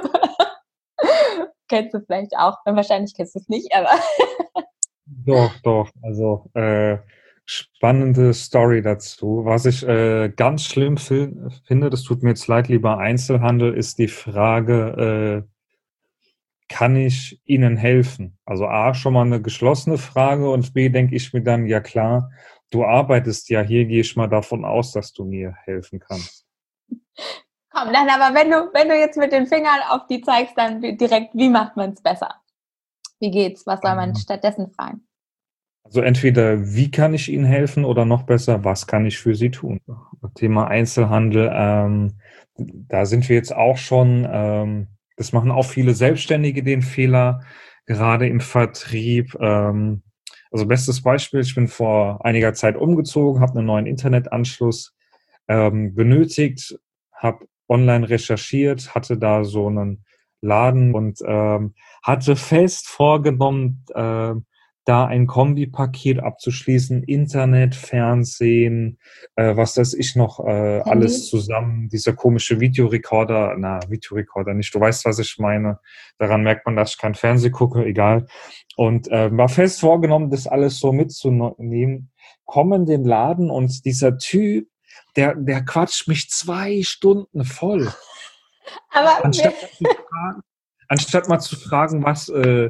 Kennst du vielleicht auch. Wahrscheinlich kennst du es nicht, aber Doch, doch. Also äh, spannende Story dazu. Was ich äh, ganz schlimm fil- finde, das tut mir jetzt leid, lieber Einzelhandel, ist die Frage, äh, kann ich Ihnen helfen? Also A, schon mal eine geschlossene Frage und B, denke ich mir dann, ja klar, du arbeitest ja hier, gehe ich mal davon aus, dass du mir helfen kannst. komm, dann aber wenn du, wenn du jetzt mit den Fingern auf die zeigst, dann direkt, wie macht man es besser? Wie geht's? Was soll man stattdessen fragen? Also entweder, wie kann ich Ihnen helfen oder noch besser, was kann ich für Sie tun? Thema Einzelhandel, ähm, da sind wir jetzt auch schon, ähm, das machen auch viele Selbstständige den Fehler, gerade im Vertrieb. Ähm, also bestes Beispiel, ich bin vor einiger Zeit umgezogen, habe einen neuen Internetanschluss ähm, benötigt, habe online recherchiert, hatte da so einen Laden und ähm, hatte fest vorgenommen, äh, da ein Kombipaket abzuschließen, Internet, Fernsehen, äh, was weiß ich noch, äh, alles Handy? zusammen, dieser komische Videorekorder, na, Videorekorder nicht, du weißt, was ich meine, daran merkt man, dass ich kein Fernsehen gucke, egal, und äh, war fest vorgenommen, das alles so mitzunehmen, komme in den Laden und dieser Typ, der, der quatscht mich zwei Stunden voll, Aber wir, anstatt zu fragen, anstatt mal zu fragen, was, äh,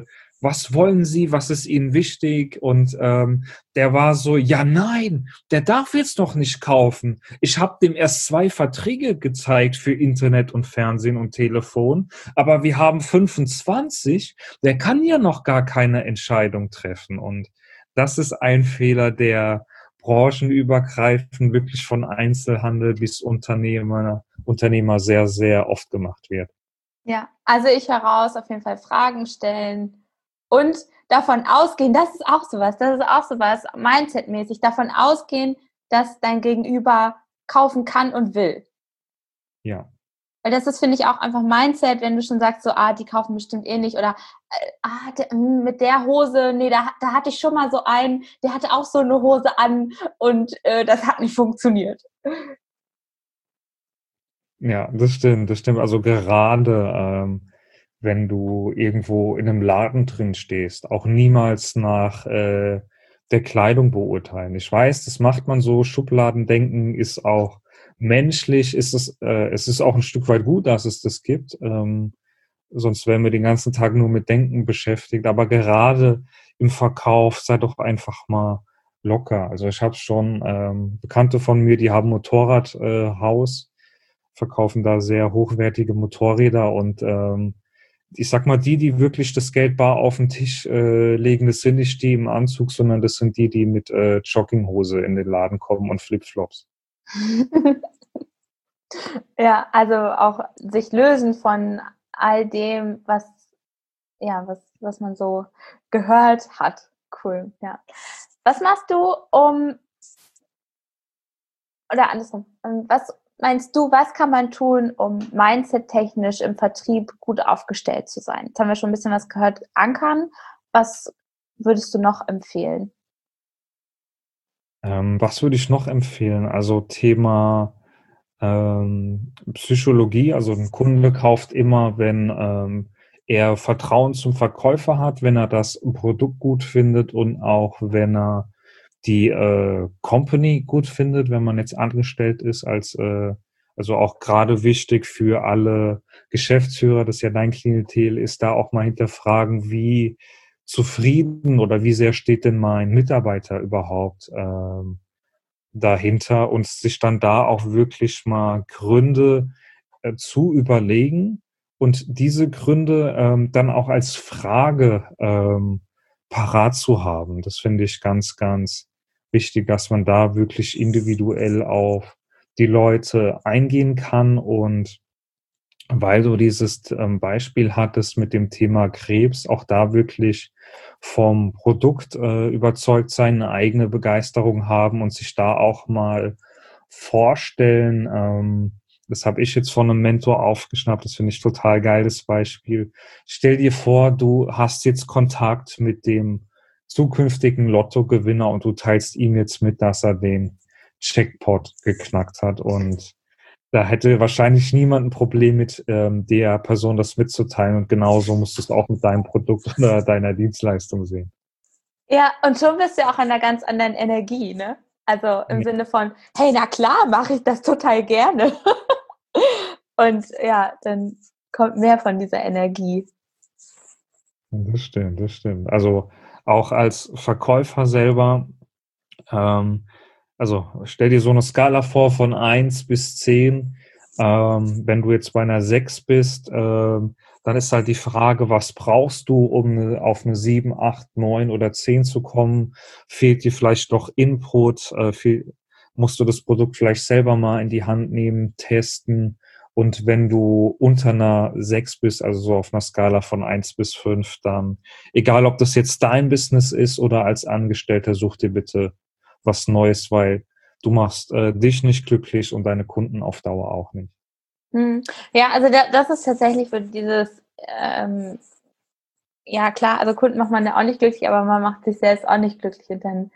was wollen Sie, was ist Ihnen wichtig? Und ähm, der war so, ja nein, der darf jetzt noch nicht kaufen. Ich habe dem erst zwei Verträge gezeigt für Internet und Fernsehen und Telefon, aber wir haben fünfundzwanzig, der kann ja noch gar keine Entscheidung treffen. Und das ist ein Fehler, der branchenübergreifend wirklich von Einzelhandel bis Unternehmer, Unternehmer sehr, sehr oft gemacht wird. Ja, also ich heraus auf jeden Fall Fragen stellen und davon ausgehen, das ist auch sowas, das ist auch sowas, Mindset-mäßig, davon ausgehen, dass dein Gegenüber kaufen kann und will. Ja. Weil das ist, finde ich, auch einfach Mindset, wenn du schon sagst, so, ah, die kaufen bestimmt eh nicht oder äh, ah, der, mit der Hose, nee, da, da hatte ich schon mal so einen, der hatte auch so eine Hose an und äh, das hat nicht funktioniert. Ja, das stimmt, das stimmt. Also gerade ähm, wenn du irgendwo in einem Laden drin stehst, auch niemals nach äh, der Kleidung beurteilen. Ich weiß, das macht man so, Schubladendenken ist auch menschlich, ist es, äh, es ist auch ein Stück weit gut, dass es das gibt. Ähm, sonst wären wir den ganzen Tag nur mit Denken beschäftigt. Aber gerade im Verkauf sei doch einfach mal locker. Also ich habe schon ähm, Bekannte von mir, die haben Motorradhaus, äh, Haus, verkaufen da sehr hochwertige Motorräder und ähm, ich sag mal, die, die wirklich das Geld bar auf den Tisch äh, legen, das sind nicht die im Anzug, sondern das sind die, die mit äh, Jogginghose in den Laden kommen und Flipflops. Ja, also auch sich lösen von all dem, was, ja, was, was man so gehört hat. Cool, ja. Was machst du, um, oder andersrum, was meinst du, was kann man tun, um mindset-technisch im Vertrieb gut aufgestellt zu sein? Jetzt haben wir schon ein bisschen was gehört, ankern. Was würdest du noch empfehlen? Ähm, was würde ich noch empfehlen? Also Thema ähm, Psychologie. Also ein Kunde kauft immer, wenn ähm, er Vertrauen zum Verkäufer hat, wenn er das Produkt gut findet und auch wenn er die äh, Company gut findet, wenn man jetzt angestellt ist, als äh, also auch gerade wichtig für alle Geschäftsführer, das ist ja dein Klientel, ist da auch mal hinterfragen, wie zufrieden oder wie sehr steht denn mein Mitarbeiter überhaupt ähm, dahinter und sich dann da auch wirklich mal Gründe äh, zu überlegen und diese Gründe ähm, dann auch als Frage ähm, parat zu haben. Das finde ich ganz, ganz wichtig, dass man da wirklich individuell auf die Leute eingehen kann und weil du dieses ähm, Beispiel hattest mit dem Thema Krebs, auch da wirklich vom Produkt äh, überzeugt sein, eine eigene Begeisterung haben und sich da auch mal vorstellen. Ähm, das habe ich jetzt von einem Mentor aufgeschnappt, das finde ich total geiles Beispiel. Stell dir vor, du hast jetzt Kontakt mit dem zukünftigen Lottogewinner und du teilst ihm jetzt mit, dass er den Jackpot geknackt hat und da hätte wahrscheinlich niemand ein Problem mit, ähm, der Person das mitzuteilen. Und genauso musst du es auch mit deinem Produkt oder deiner Dienstleistung sehen. Ja, und schon bist du auch in einer ganz anderen Energie, ne? Also im Ja, Sinne von, hey, na klar, mache ich das total gerne. Und ja, dann kommt mehr von dieser Energie. das stimmt, das stimmt. Also auch als Verkäufer selber, ähm, also stell dir so eine Skala vor von eins bis zehn. Ähm, wenn du jetzt bei einer sechs bist, ähm, dann ist halt die Frage, was brauchst du, um eine, auf eine sieben, acht, neun oder zehn zu kommen? Fehlt dir vielleicht noch Input? Äh, fehl, musst du das Produkt vielleicht selber mal in die Hand nehmen, testen? Und wenn du unter einer sechs bist, also so auf einer Skala von eins bis fünf, dann, egal ob das jetzt dein Business ist oder als Angestellter, such dir bitte was Neues, weil du machst äh, dich nicht glücklich und deine Kunden auf Dauer auch nicht. Hm. Ja, also da, das ist tatsächlich für dieses, ähm, ja klar, also Kunden macht man ja auch nicht glücklich, aber man macht sich selbst auch nicht glücklich und dann,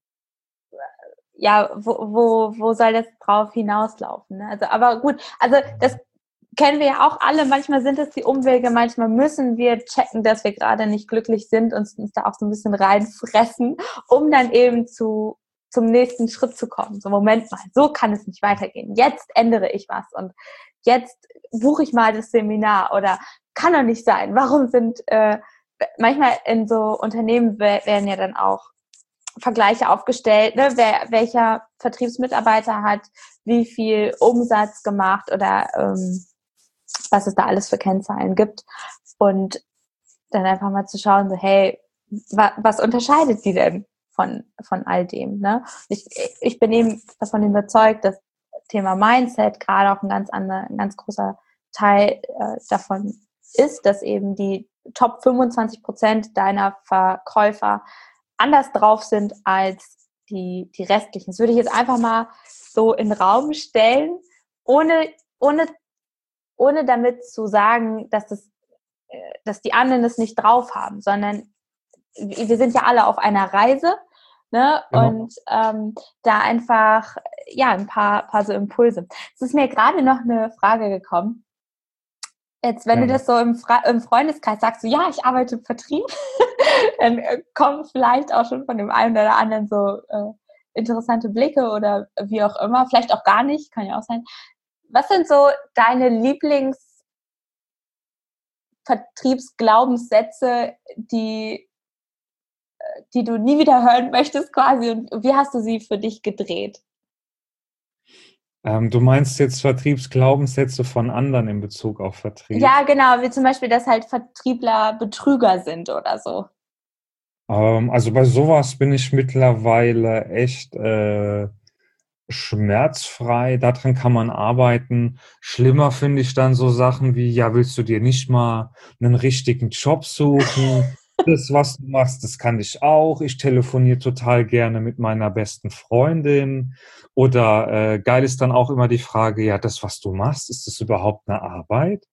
ja, wo, wo, wo soll das drauf hinauslaufen? Ne? Also, aber gut, also das kennen wir ja auch alle, manchmal sind es die Umwege, manchmal müssen wir checken, dass wir gerade nicht glücklich sind und uns da auch so ein bisschen reinfressen, um dann eben zu zum nächsten Schritt zu kommen. So, Moment mal, so kann es nicht weitergehen. Jetzt ändere ich was und jetzt buche ich mal das Seminar oder kann doch nicht sein. Warum sind, äh, manchmal in so Unternehmen werden ja dann auch Vergleiche aufgestellt, ne? Wer, welcher Vertriebsmitarbeiter hat wie viel Umsatz gemacht oder ähm, was es da alles für Kennzahlen gibt. Und dann einfach mal zu schauen, so hey, wa, was unterscheidet die denn von, von all dem? Ne? Ich, ich bin eben davon überzeugt, dass Thema Mindset gerade auch ein ganz anderer, ein ganz großer Teil äh, davon ist, dass eben die Top fünfundzwanzig Prozent deiner Verkäufer anders drauf sind als die, die restlichen. Das würde ich jetzt einfach mal so in den Raum stellen, ohne, ohne, ohne damit zu sagen, dass das, dass die anderen es nicht drauf haben, sondern wir sind ja alle auf einer Reise, ne? Genau. Und ähm, da einfach ja ein paar, paar so Impulse. Es ist mir gerade noch eine Frage gekommen. Jetzt, wenn ja. du das so im, Fra- im Freundeskreis sagst, so, ja, ich arbeite im Vertrieb, dann äh, kommen vielleicht auch schon von dem einen oder anderen so äh, interessante Blicke oder wie auch immer, vielleicht auch gar nicht, kann ja auch sein. Was sind so deine Lieblingsvertriebsglaubenssätze, die, die du nie wieder hören möchtest quasi, und wie hast du sie für dich gedreht? Ähm, du meinst jetzt Vertriebsglaubenssätze von anderen in Bezug auf Vertrieb? Ja, genau, wie zum Beispiel, dass halt Vertriebler Betrüger sind oder so. Ähm, also bei sowas bin ich mittlerweile echt äh, schmerzfrei. Daran kann man arbeiten. Schlimmer finde ich dann so Sachen wie, ja, willst du dir nicht mal einen richtigen Job suchen? Das, was du machst, das kann ich auch. Ich telefoniere total gerne mit meiner besten Freundin. Oder äh, geil ist dann auch immer die Frage, ja, das, was du machst, ist das überhaupt eine Arbeit?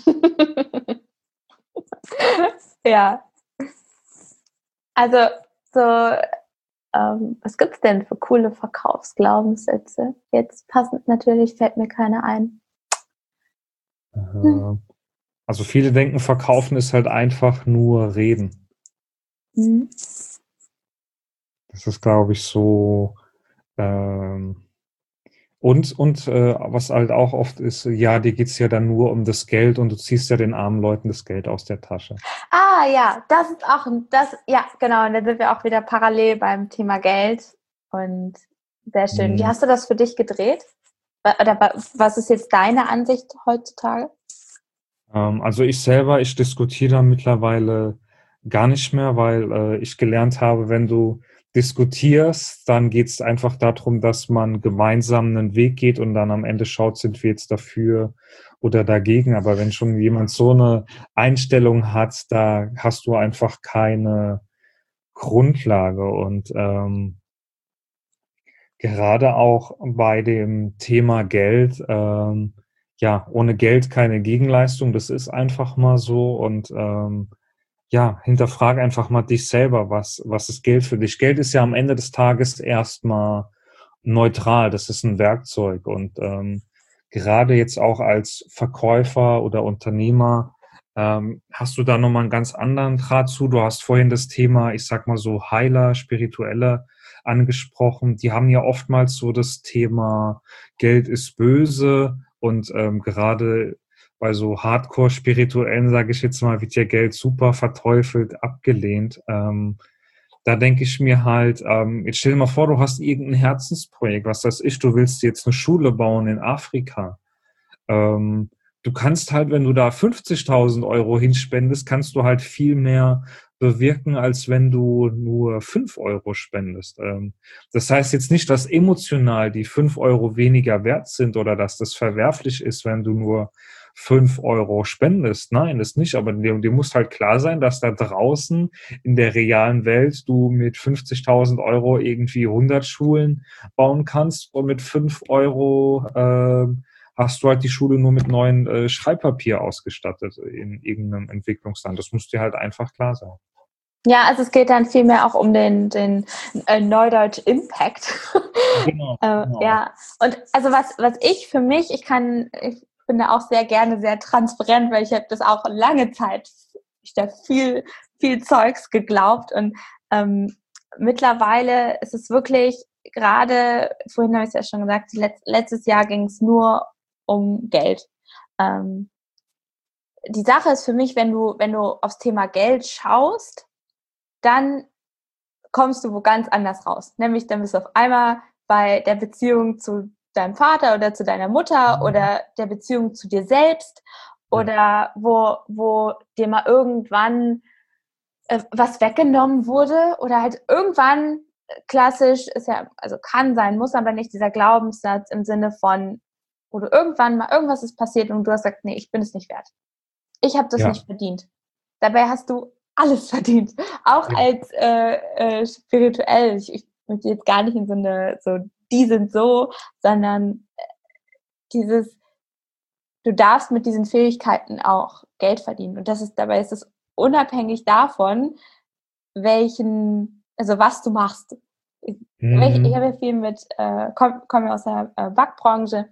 Ja. Also so, ähm, was gibt's denn für coole Verkaufsglaubenssätze? Jetzt passend natürlich fällt mir keiner ein. Äh, also viele denken, verkaufen ist halt einfach nur reden. Mhm. Das ist, glaube ich, so. Ähm, und und äh, was halt auch oft ist, ja, dir geht's ja dann nur um das Geld und du ziehst ja den armen Leuten das Geld aus der Tasche. Ah ja, das ist auch ein, das, ja, genau, und dann sind wir auch wieder parallel beim Thema Geld. Und sehr schön. Wie Mhm. hast du das für dich gedreht? Oder was ist jetzt deine Ansicht heutzutage? Ähm, also ich selber, ich diskutiere da mittlerweile gar nicht mehr, weil äh, ich gelernt habe, wenn du diskutierst, dann geht es einfach darum, dass man gemeinsam einen Weg geht und dann am Ende schaut, sind wir jetzt dafür oder dagegen. Aber wenn schon jemand so eine Einstellung hat, da hast du einfach keine Grundlage. Und ähm, gerade auch bei dem Thema Geld, ähm, ja, ohne Geld keine Gegenleistung, das ist einfach mal so. Und ähm, ja, hinterfrag einfach mal dich selber, was, was ist Geld für dich? Geld ist ja am Ende des Tages erstmal neutral, das ist ein Werkzeug. Und ähm, gerade jetzt auch als Verkäufer oder Unternehmer ähm, hast du da nochmal einen ganz anderen Draht zu. Du hast vorhin das Thema, ich sag mal so, Heiler, Spirituelle angesprochen. Die haben ja oftmals so das Thema Geld ist böse und ähm, gerade bei so Hardcore-Spirituellen, sage ich jetzt mal, wird ja Geld super verteufelt, abgelehnt. Ähm, da denke ich mir halt, ähm, jetzt stell dir mal vor, du hast irgendein Herzensprojekt, was weiß ich, du willst jetzt eine Schule bauen in Afrika. Ähm, du kannst halt, wenn du da fünfzigtausend Euro hinspendest, kannst du halt viel mehr bewirken, als wenn du nur fünf Euro spendest. Ähm, das heißt jetzt nicht, dass emotional die fünf Euro weniger wert sind oder dass das verwerflich ist, wenn du nur fünf Euro spendest. Nein, das nicht. Aber dir, dir muss halt klar sein, dass da draußen in der realen Welt du mit fünfzigtausend Euro irgendwie hundert Schulen bauen kannst und mit fünf Euro äh, hast du halt die Schule nur mit neuen äh, Schreibpapier ausgestattet in irgendeinem Entwicklungsland. Das muss dir halt einfach klar sein. Ja, also es geht dann vielmehr auch um den, den äh, Neudeutsch Impact. Genau, äh, genau. Ja, und also was, was ich für mich, ich kann, ich bin da auch sehr gerne sehr transparent, weil ich habe das auch lange Zeit, ich da viel, viel Zeugs geglaubt und ähm, mittlerweile ist es wirklich gerade, vorhin habe ich es ja schon gesagt, letzt, letztes Jahr ging es nur um Geld. Ähm, die Sache ist für mich, wenn du, wenn du aufs Thema Geld schaust, dann kommst du wo ganz anders raus. Nämlich dann bist du auf einmal bei der Beziehung zu deinem Vater oder zu deiner Mutter mhm. oder der Beziehung zu dir selbst oder ja. wo, wo dir mal irgendwann äh, was weggenommen wurde oder halt irgendwann klassisch ist ja, also kann sein, muss aber nicht dieser Glaubenssatz im Sinne von, wo du irgendwann mal, irgendwas ist passiert und du hast gesagt, nee, ich bin es nicht wert. Ich habe das ja. nicht verdient. Dabei hast du alles verdient. Auch ja. als äh, äh, spirituell. Ich, ich möchte jetzt gar nicht in so eine, so, die sind so, sondern äh, dieses, du darfst mit diesen Fähigkeiten auch Geld verdienen. Und das ist, dabei ist es unabhängig davon, welchen, also was du machst. Ich, mhm. ich habe ja viel mit, äh, komme komm aus der äh, Backbranche,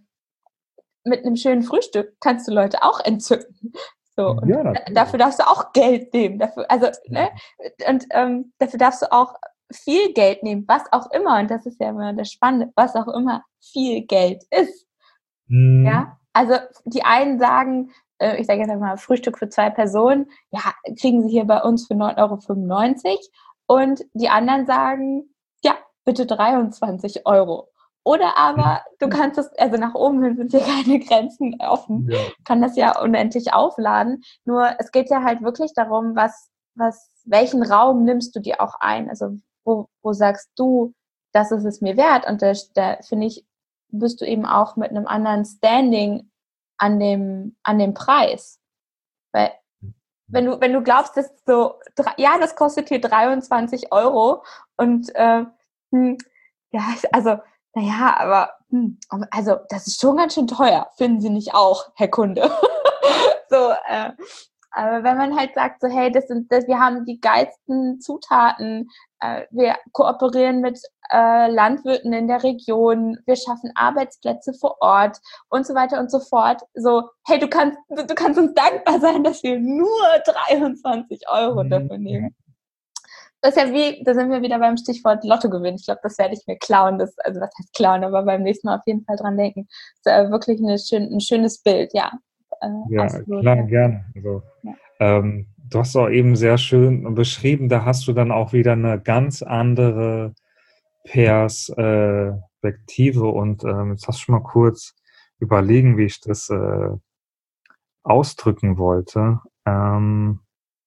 mit einem schönen Frühstück kannst du Leute auch entzücken. So, und ja, dafür darfst du auch Geld nehmen. Dafür, also, ne? Und ähm, dafür darfst du auch viel Geld nehmen, was auch immer, und das ist ja immer das Spannende, was auch immer viel Geld ist. Mhm. Ja, also die einen sagen, äh, ich sage jetzt mal Frühstück für zwei Personen, ja, kriegen sie hier bei uns für neun Euro fünfundneunzig, und die anderen sagen, ja, bitte dreiundzwanzig Euro. Oder aber du kannst es, also nach oben hin sind hier keine Grenzen offen, ja. kann das ja unendlich aufladen. Nur es geht ja halt wirklich darum, was, was, welchen Raum nimmst du dir auch ein? Also wo, wo sagst du, das ist es mir wert? Und da, da finde ich, bist du eben auch mit einem anderen Standing an dem, an dem Preis. Weil wenn du, wenn du glaubst, dass so, ja, das kostet hier dreiundzwanzig Euro und äh, hm, ja, also naja, aber hm, also das ist schon ganz schön teuer, finden Sie nicht auch, Herr Kunde? so, äh, aber wenn man halt sagt, so hey, das sind, das, wir haben die geilsten Zutaten, äh, wir kooperieren mit äh, Landwirten in der Region, wir schaffen Arbeitsplätze vor Ort und so weiter und so fort. So, hey, du kannst, du, du kannst uns dankbar sein, dass wir nur dreiundzwanzig Euro dafür nehmen. Das ist ja wie, da sind wir wieder beim Stichwort Lottogewinn. Ich glaube, das werde ich mir klauen. Das, also was heißt klauen, aber beim nächsten Mal auf jeden Fall dran denken. Das ist äh, wirklich eine schön, ein schönes Bild, ja. Äh, ja, absolut, klar, ja. gerne. Also, ja. ähm, du hast auch eben sehr schön beschrieben, da hast du dann auch wieder eine ganz andere Perspektive und ähm, jetzt hast du schon mal kurz überlegen, wie ich das äh, ausdrücken wollte. Ähm,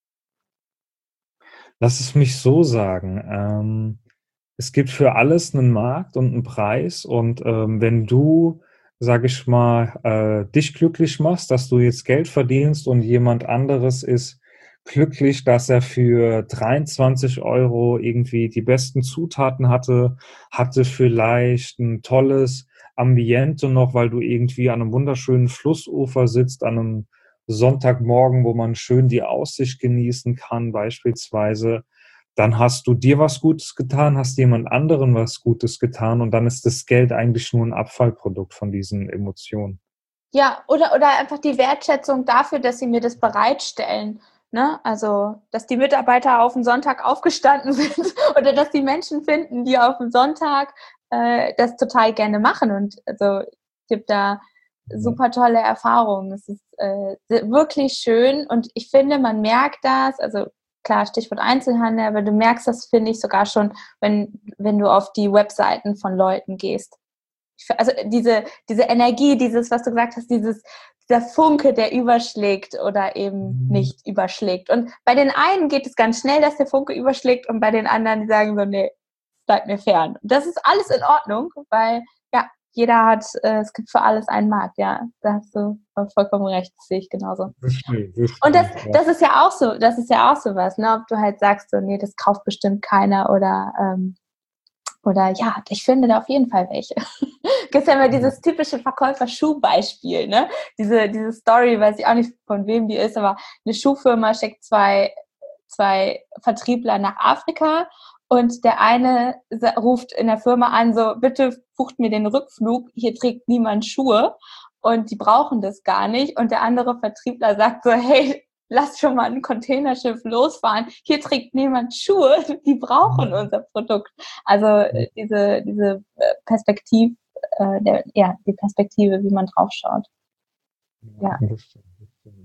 Lass es mich so sagen. Ähm, es gibt für alles einen Markt und einen Preis. Und ähm, wenn du, sage ich mal, äh, dich glücklich machst, dass du jetzt Geld verdienst und jemand anderes ist glücklich, dass er für dreiundzwanzig Euro irgendwie die besten Zutaten hatte, hatte vielleicht ein tolles Ambiente noch, weil du irgendwie an einem wunderschönen Flussufer sitzt, an einem Sonntagmorgen, wo man schön die Aussicht genießen kann, beispielsweise, dann hast du dir was Gutes getan, hast jemand anderen was Gutes getan und dann ist das Geld eigentlich nur ein Abfallprodukt von diesen Emotionen. Ja, oder, oder einfach die Wertschätzung dafür, dass sie mir das bereitstellen. Ne? Also, dass die Mitarbeiter auf den Sonntag aufgestanden sind oder dass die Menschen finden, die auf dem Sonntag äh, das total gerne machen. Und also es gibt da super tolle Erfahrungen. Es ist äh, wirklich schön und ich finde, man merkt das, also klar, Stichwort Einzelhandel, aber du merkst das, finde ich, sogar schon, wenn, wenn du auf die Webseiten von Leuten gehst. Also diese, diese Energie, dieses, was du gesagt hast, dieses, dieser Funke, der überschlägt oder eben nicht überschlägt. Und bei den einen geht es ganz schnell, dass der Funke überschlägt und bei den anderen, die sagen so, nee, bleib mir fern. Das ist alles in Ordnung, weil ja, jeder hat, äh, es gibt für alles einen Markt, ja. Da hast du vollkommen recht, das sehe ich genauso. Das stimmt, das stimmt, und das, das ist ja auch so, das ist ja auch so was, ne? Ob du halt sagst, so, nee, das kauft bestimmt keiner oder ähm, oder ja, ich finde da auf jeden Fall welche. Gibt ja immer dieses typische Verkäufer-Schuh-Beispiel, ne? Diese, diese Story, weiß ich auch nicht, von wem die ist, aber eine Schuhfirma schickt zwei, zwei Vertriebler nach Afrika und der eine ruft in der Firma an, so, bitte bucht mir den Rückflug, hier trägt niemand Schuhe und die brauchen das gar nicht. Und der andere Vertriebler sagt so, hey, lass schon mal ein Containerschiff losfahren. Hier trägt niemand Schuhe, die brauchen unser Produkt. Also diese, diese Perspektive, äh, der, ja, die Perspektive, wie man drauf schaut. Ja.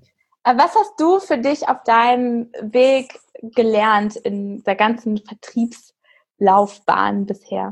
Was hast du für dich auf deinem Weg gelernt in der ganzen Vertriebslaufbahn bisher?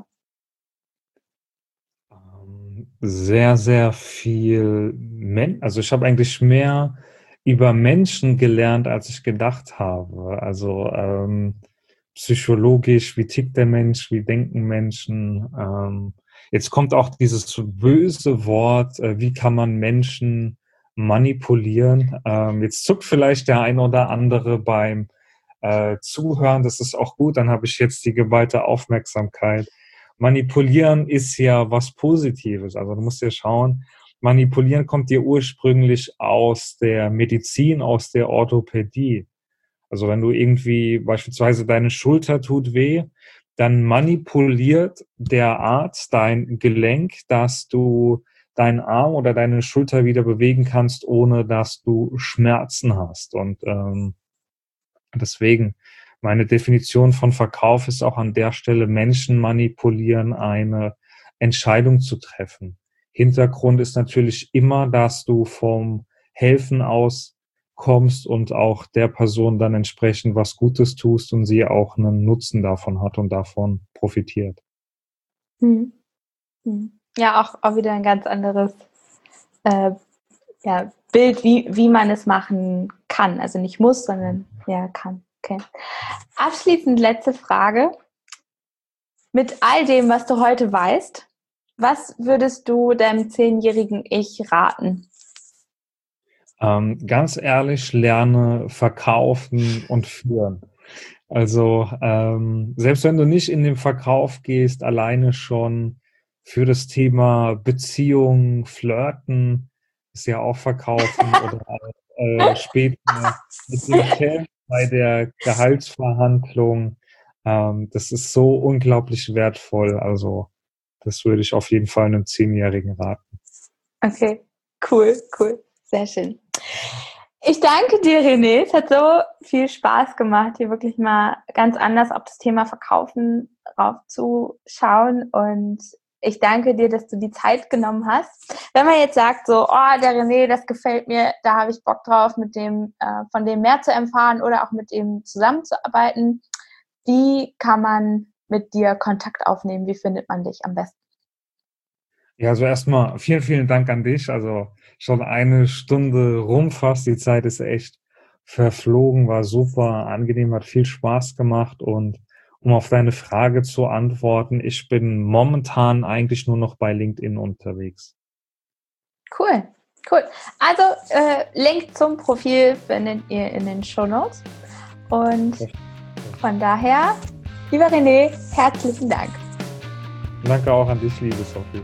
Sehr, sehr viel, Men- also ich habe eigentlich mehr über Menschen gelernt, als ich gedacht habe. Also ähm, psychologisch, wie tickt der Mensch, wie denken Menschen. Ähm, jetzt kommt auch dieses böse Wort, äh, wie kann man Menschen manipulieren. Ähm, jetzt zuckt vielleicht der ein oder andere beim äh, Zuhören, das ist auch gut, dann habe ich jetzt die geballte Aufmerksamkeit. Manipulieren ist ja was Positives. Also du musst ja schauen, manipulieren kommt ja ursprünglich aus der Medizin, aus der Orthopädie. Also wenn du irgendwie beispielsweise deine Schulter tut weh, dann manipuliert der Arzt dein Gelenk, dass du deinen Arm oder deine Schulter wieder bewegen kannst, ohne dass du Schmerzen hast. Und ähm, deswegen, meine Definition von Verkauf ist auch an der Stelle, Menschen manipulieren, eine Entscheidung zu treffen. Hintergrund ist natürlich immer, dass du vom Helfen aus kommst und auch der Person dann entsprechend was Gutes tust und sie auch einen Nutzen davon hat und davon profitiert. Hm. Hm. Ja, auch, auch wieder ein ganz anderes äh, ja, Bild, wie, wie man es machen kann. Also nicht muss, sondern ja, kann. Okay. Abschließend letzte Frage. Mit all dem, was du heute weißt, was würdest du deinem zehnjährigen Ich raten? Ähm, ganz ehrlich, lerne verkaufen und führen. Also ähm, selbst wenn du nicht in den Verkauf gehst, alleine schon für das Thema Beziehung, Flirten, ist ja auch Verkaufen oder äh, später mit dem Chef bei der Gehaltsverhandlung. Ähm, das ist so unglaublich wertvoll. Also das würde ich auf jeden Fall einem Zehnjährigen raten. Okay, cool, cool, sehr schön. Ich danke dir, René. Es hat so viel Spaß gemacht, hier wirklich mal ganz anders auf das Thema Verkaufen raufzuschauen. Und ich danke dir, dass du die Zeit genommen hast. Wenn man jetzt sagt, so, oh, der René, das gefällt mir, da habe ich Bock drauf, mit dem, äh, von dem mehr zu erfahren oder auch mit ihm zusammenzuarbeiten, wie kann man mit dir Kontakt aufnehmen? Wie findet man dich am besten? Ja, also erstmal vielen, vielen Dank an dich. Also schon eine Stunde rum fast. Die Zeit ist echt verflogen, war super angenehm, hat viel Spaß gemacht. Und um auf deine Frage zu antworten, ich bin momentan eigentlich nur noch bei LinkedIn unterwegs. Cool, cool. Also äh, Link zum Profil findet ihr in den Shownotes. Und von daher, lieber René, herzlichen Dank. Danke auch an dich, liebe Sophie.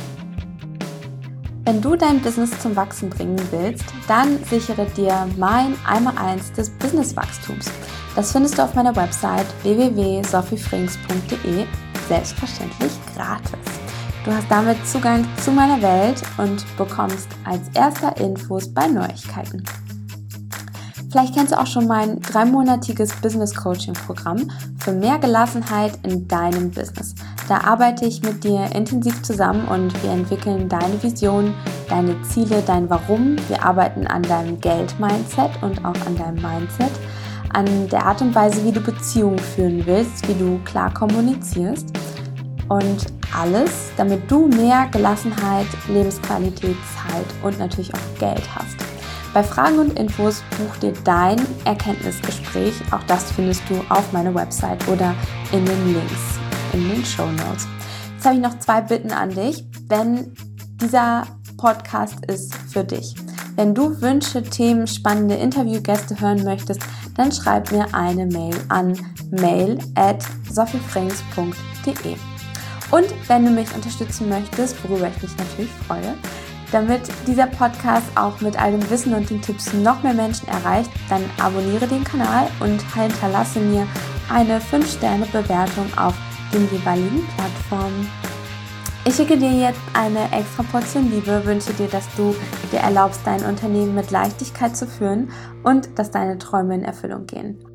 Wenn du dein Business zum Wachsen bringen willst, dann sichere dir mein Einmaleins des Businesswachstums. Das findest du auf meiner Website w w w punkt sophie frings punkt d e, selbstverständlich gratis. Du hast damit Zugang zu meiner Welt und bekommst als erster Infos bei Neuigkeiten. Vielleicht kennst du auch schon mein dreimonatiges Business-Coaching-Programm für mehr Gelassenheit in deinem Business. Da arbeite ich mit dir intensiv zusammen und wir entwickeln deine Vision, deine Ziele, dein Warum. Wir arbeiten an deinem Geld-Mindset und auch an deinem Mindset, an der Art und Weise, wie du Beziehungen führen willst, wie du klar kommunizierst und alles, damit du mehr Gelassenheit, Lebensqualität, Zeit und natürlich auch Geld hast. Bei Fragen und Infos buch dir dein Erkenntnisgespräch. Auch das findest du auf meiner Website oder in den Links in den Shownotes. Jetzt habe ich noch zwei Bitten an dich, denn dieser Podcast ist für dich. Wenn du Wünsche, Themen, spannende Interviewgäste hören möchtest, dann schreib mir eine Mail an mail at sophie frings punkt d e. Und wenn du mich unterstützen möchtest, worüber ich mich natürlich freue, damit dieser Podcast auch mit all dem Wissen und den Tipps noch mehr Menschen erreicht, dann abonniere den Kanal und hinterlasse mir eine fünf Sterne Bewertung auf den jeweiligen Plattformen. Ich schicke dir jetzt eine extra Portion Liebe, wünsche dir, dass du dir erlaubst, dein Unternehmen mit Leichtigkeit zu führen und dass deine Träume in Erfüllung gehen.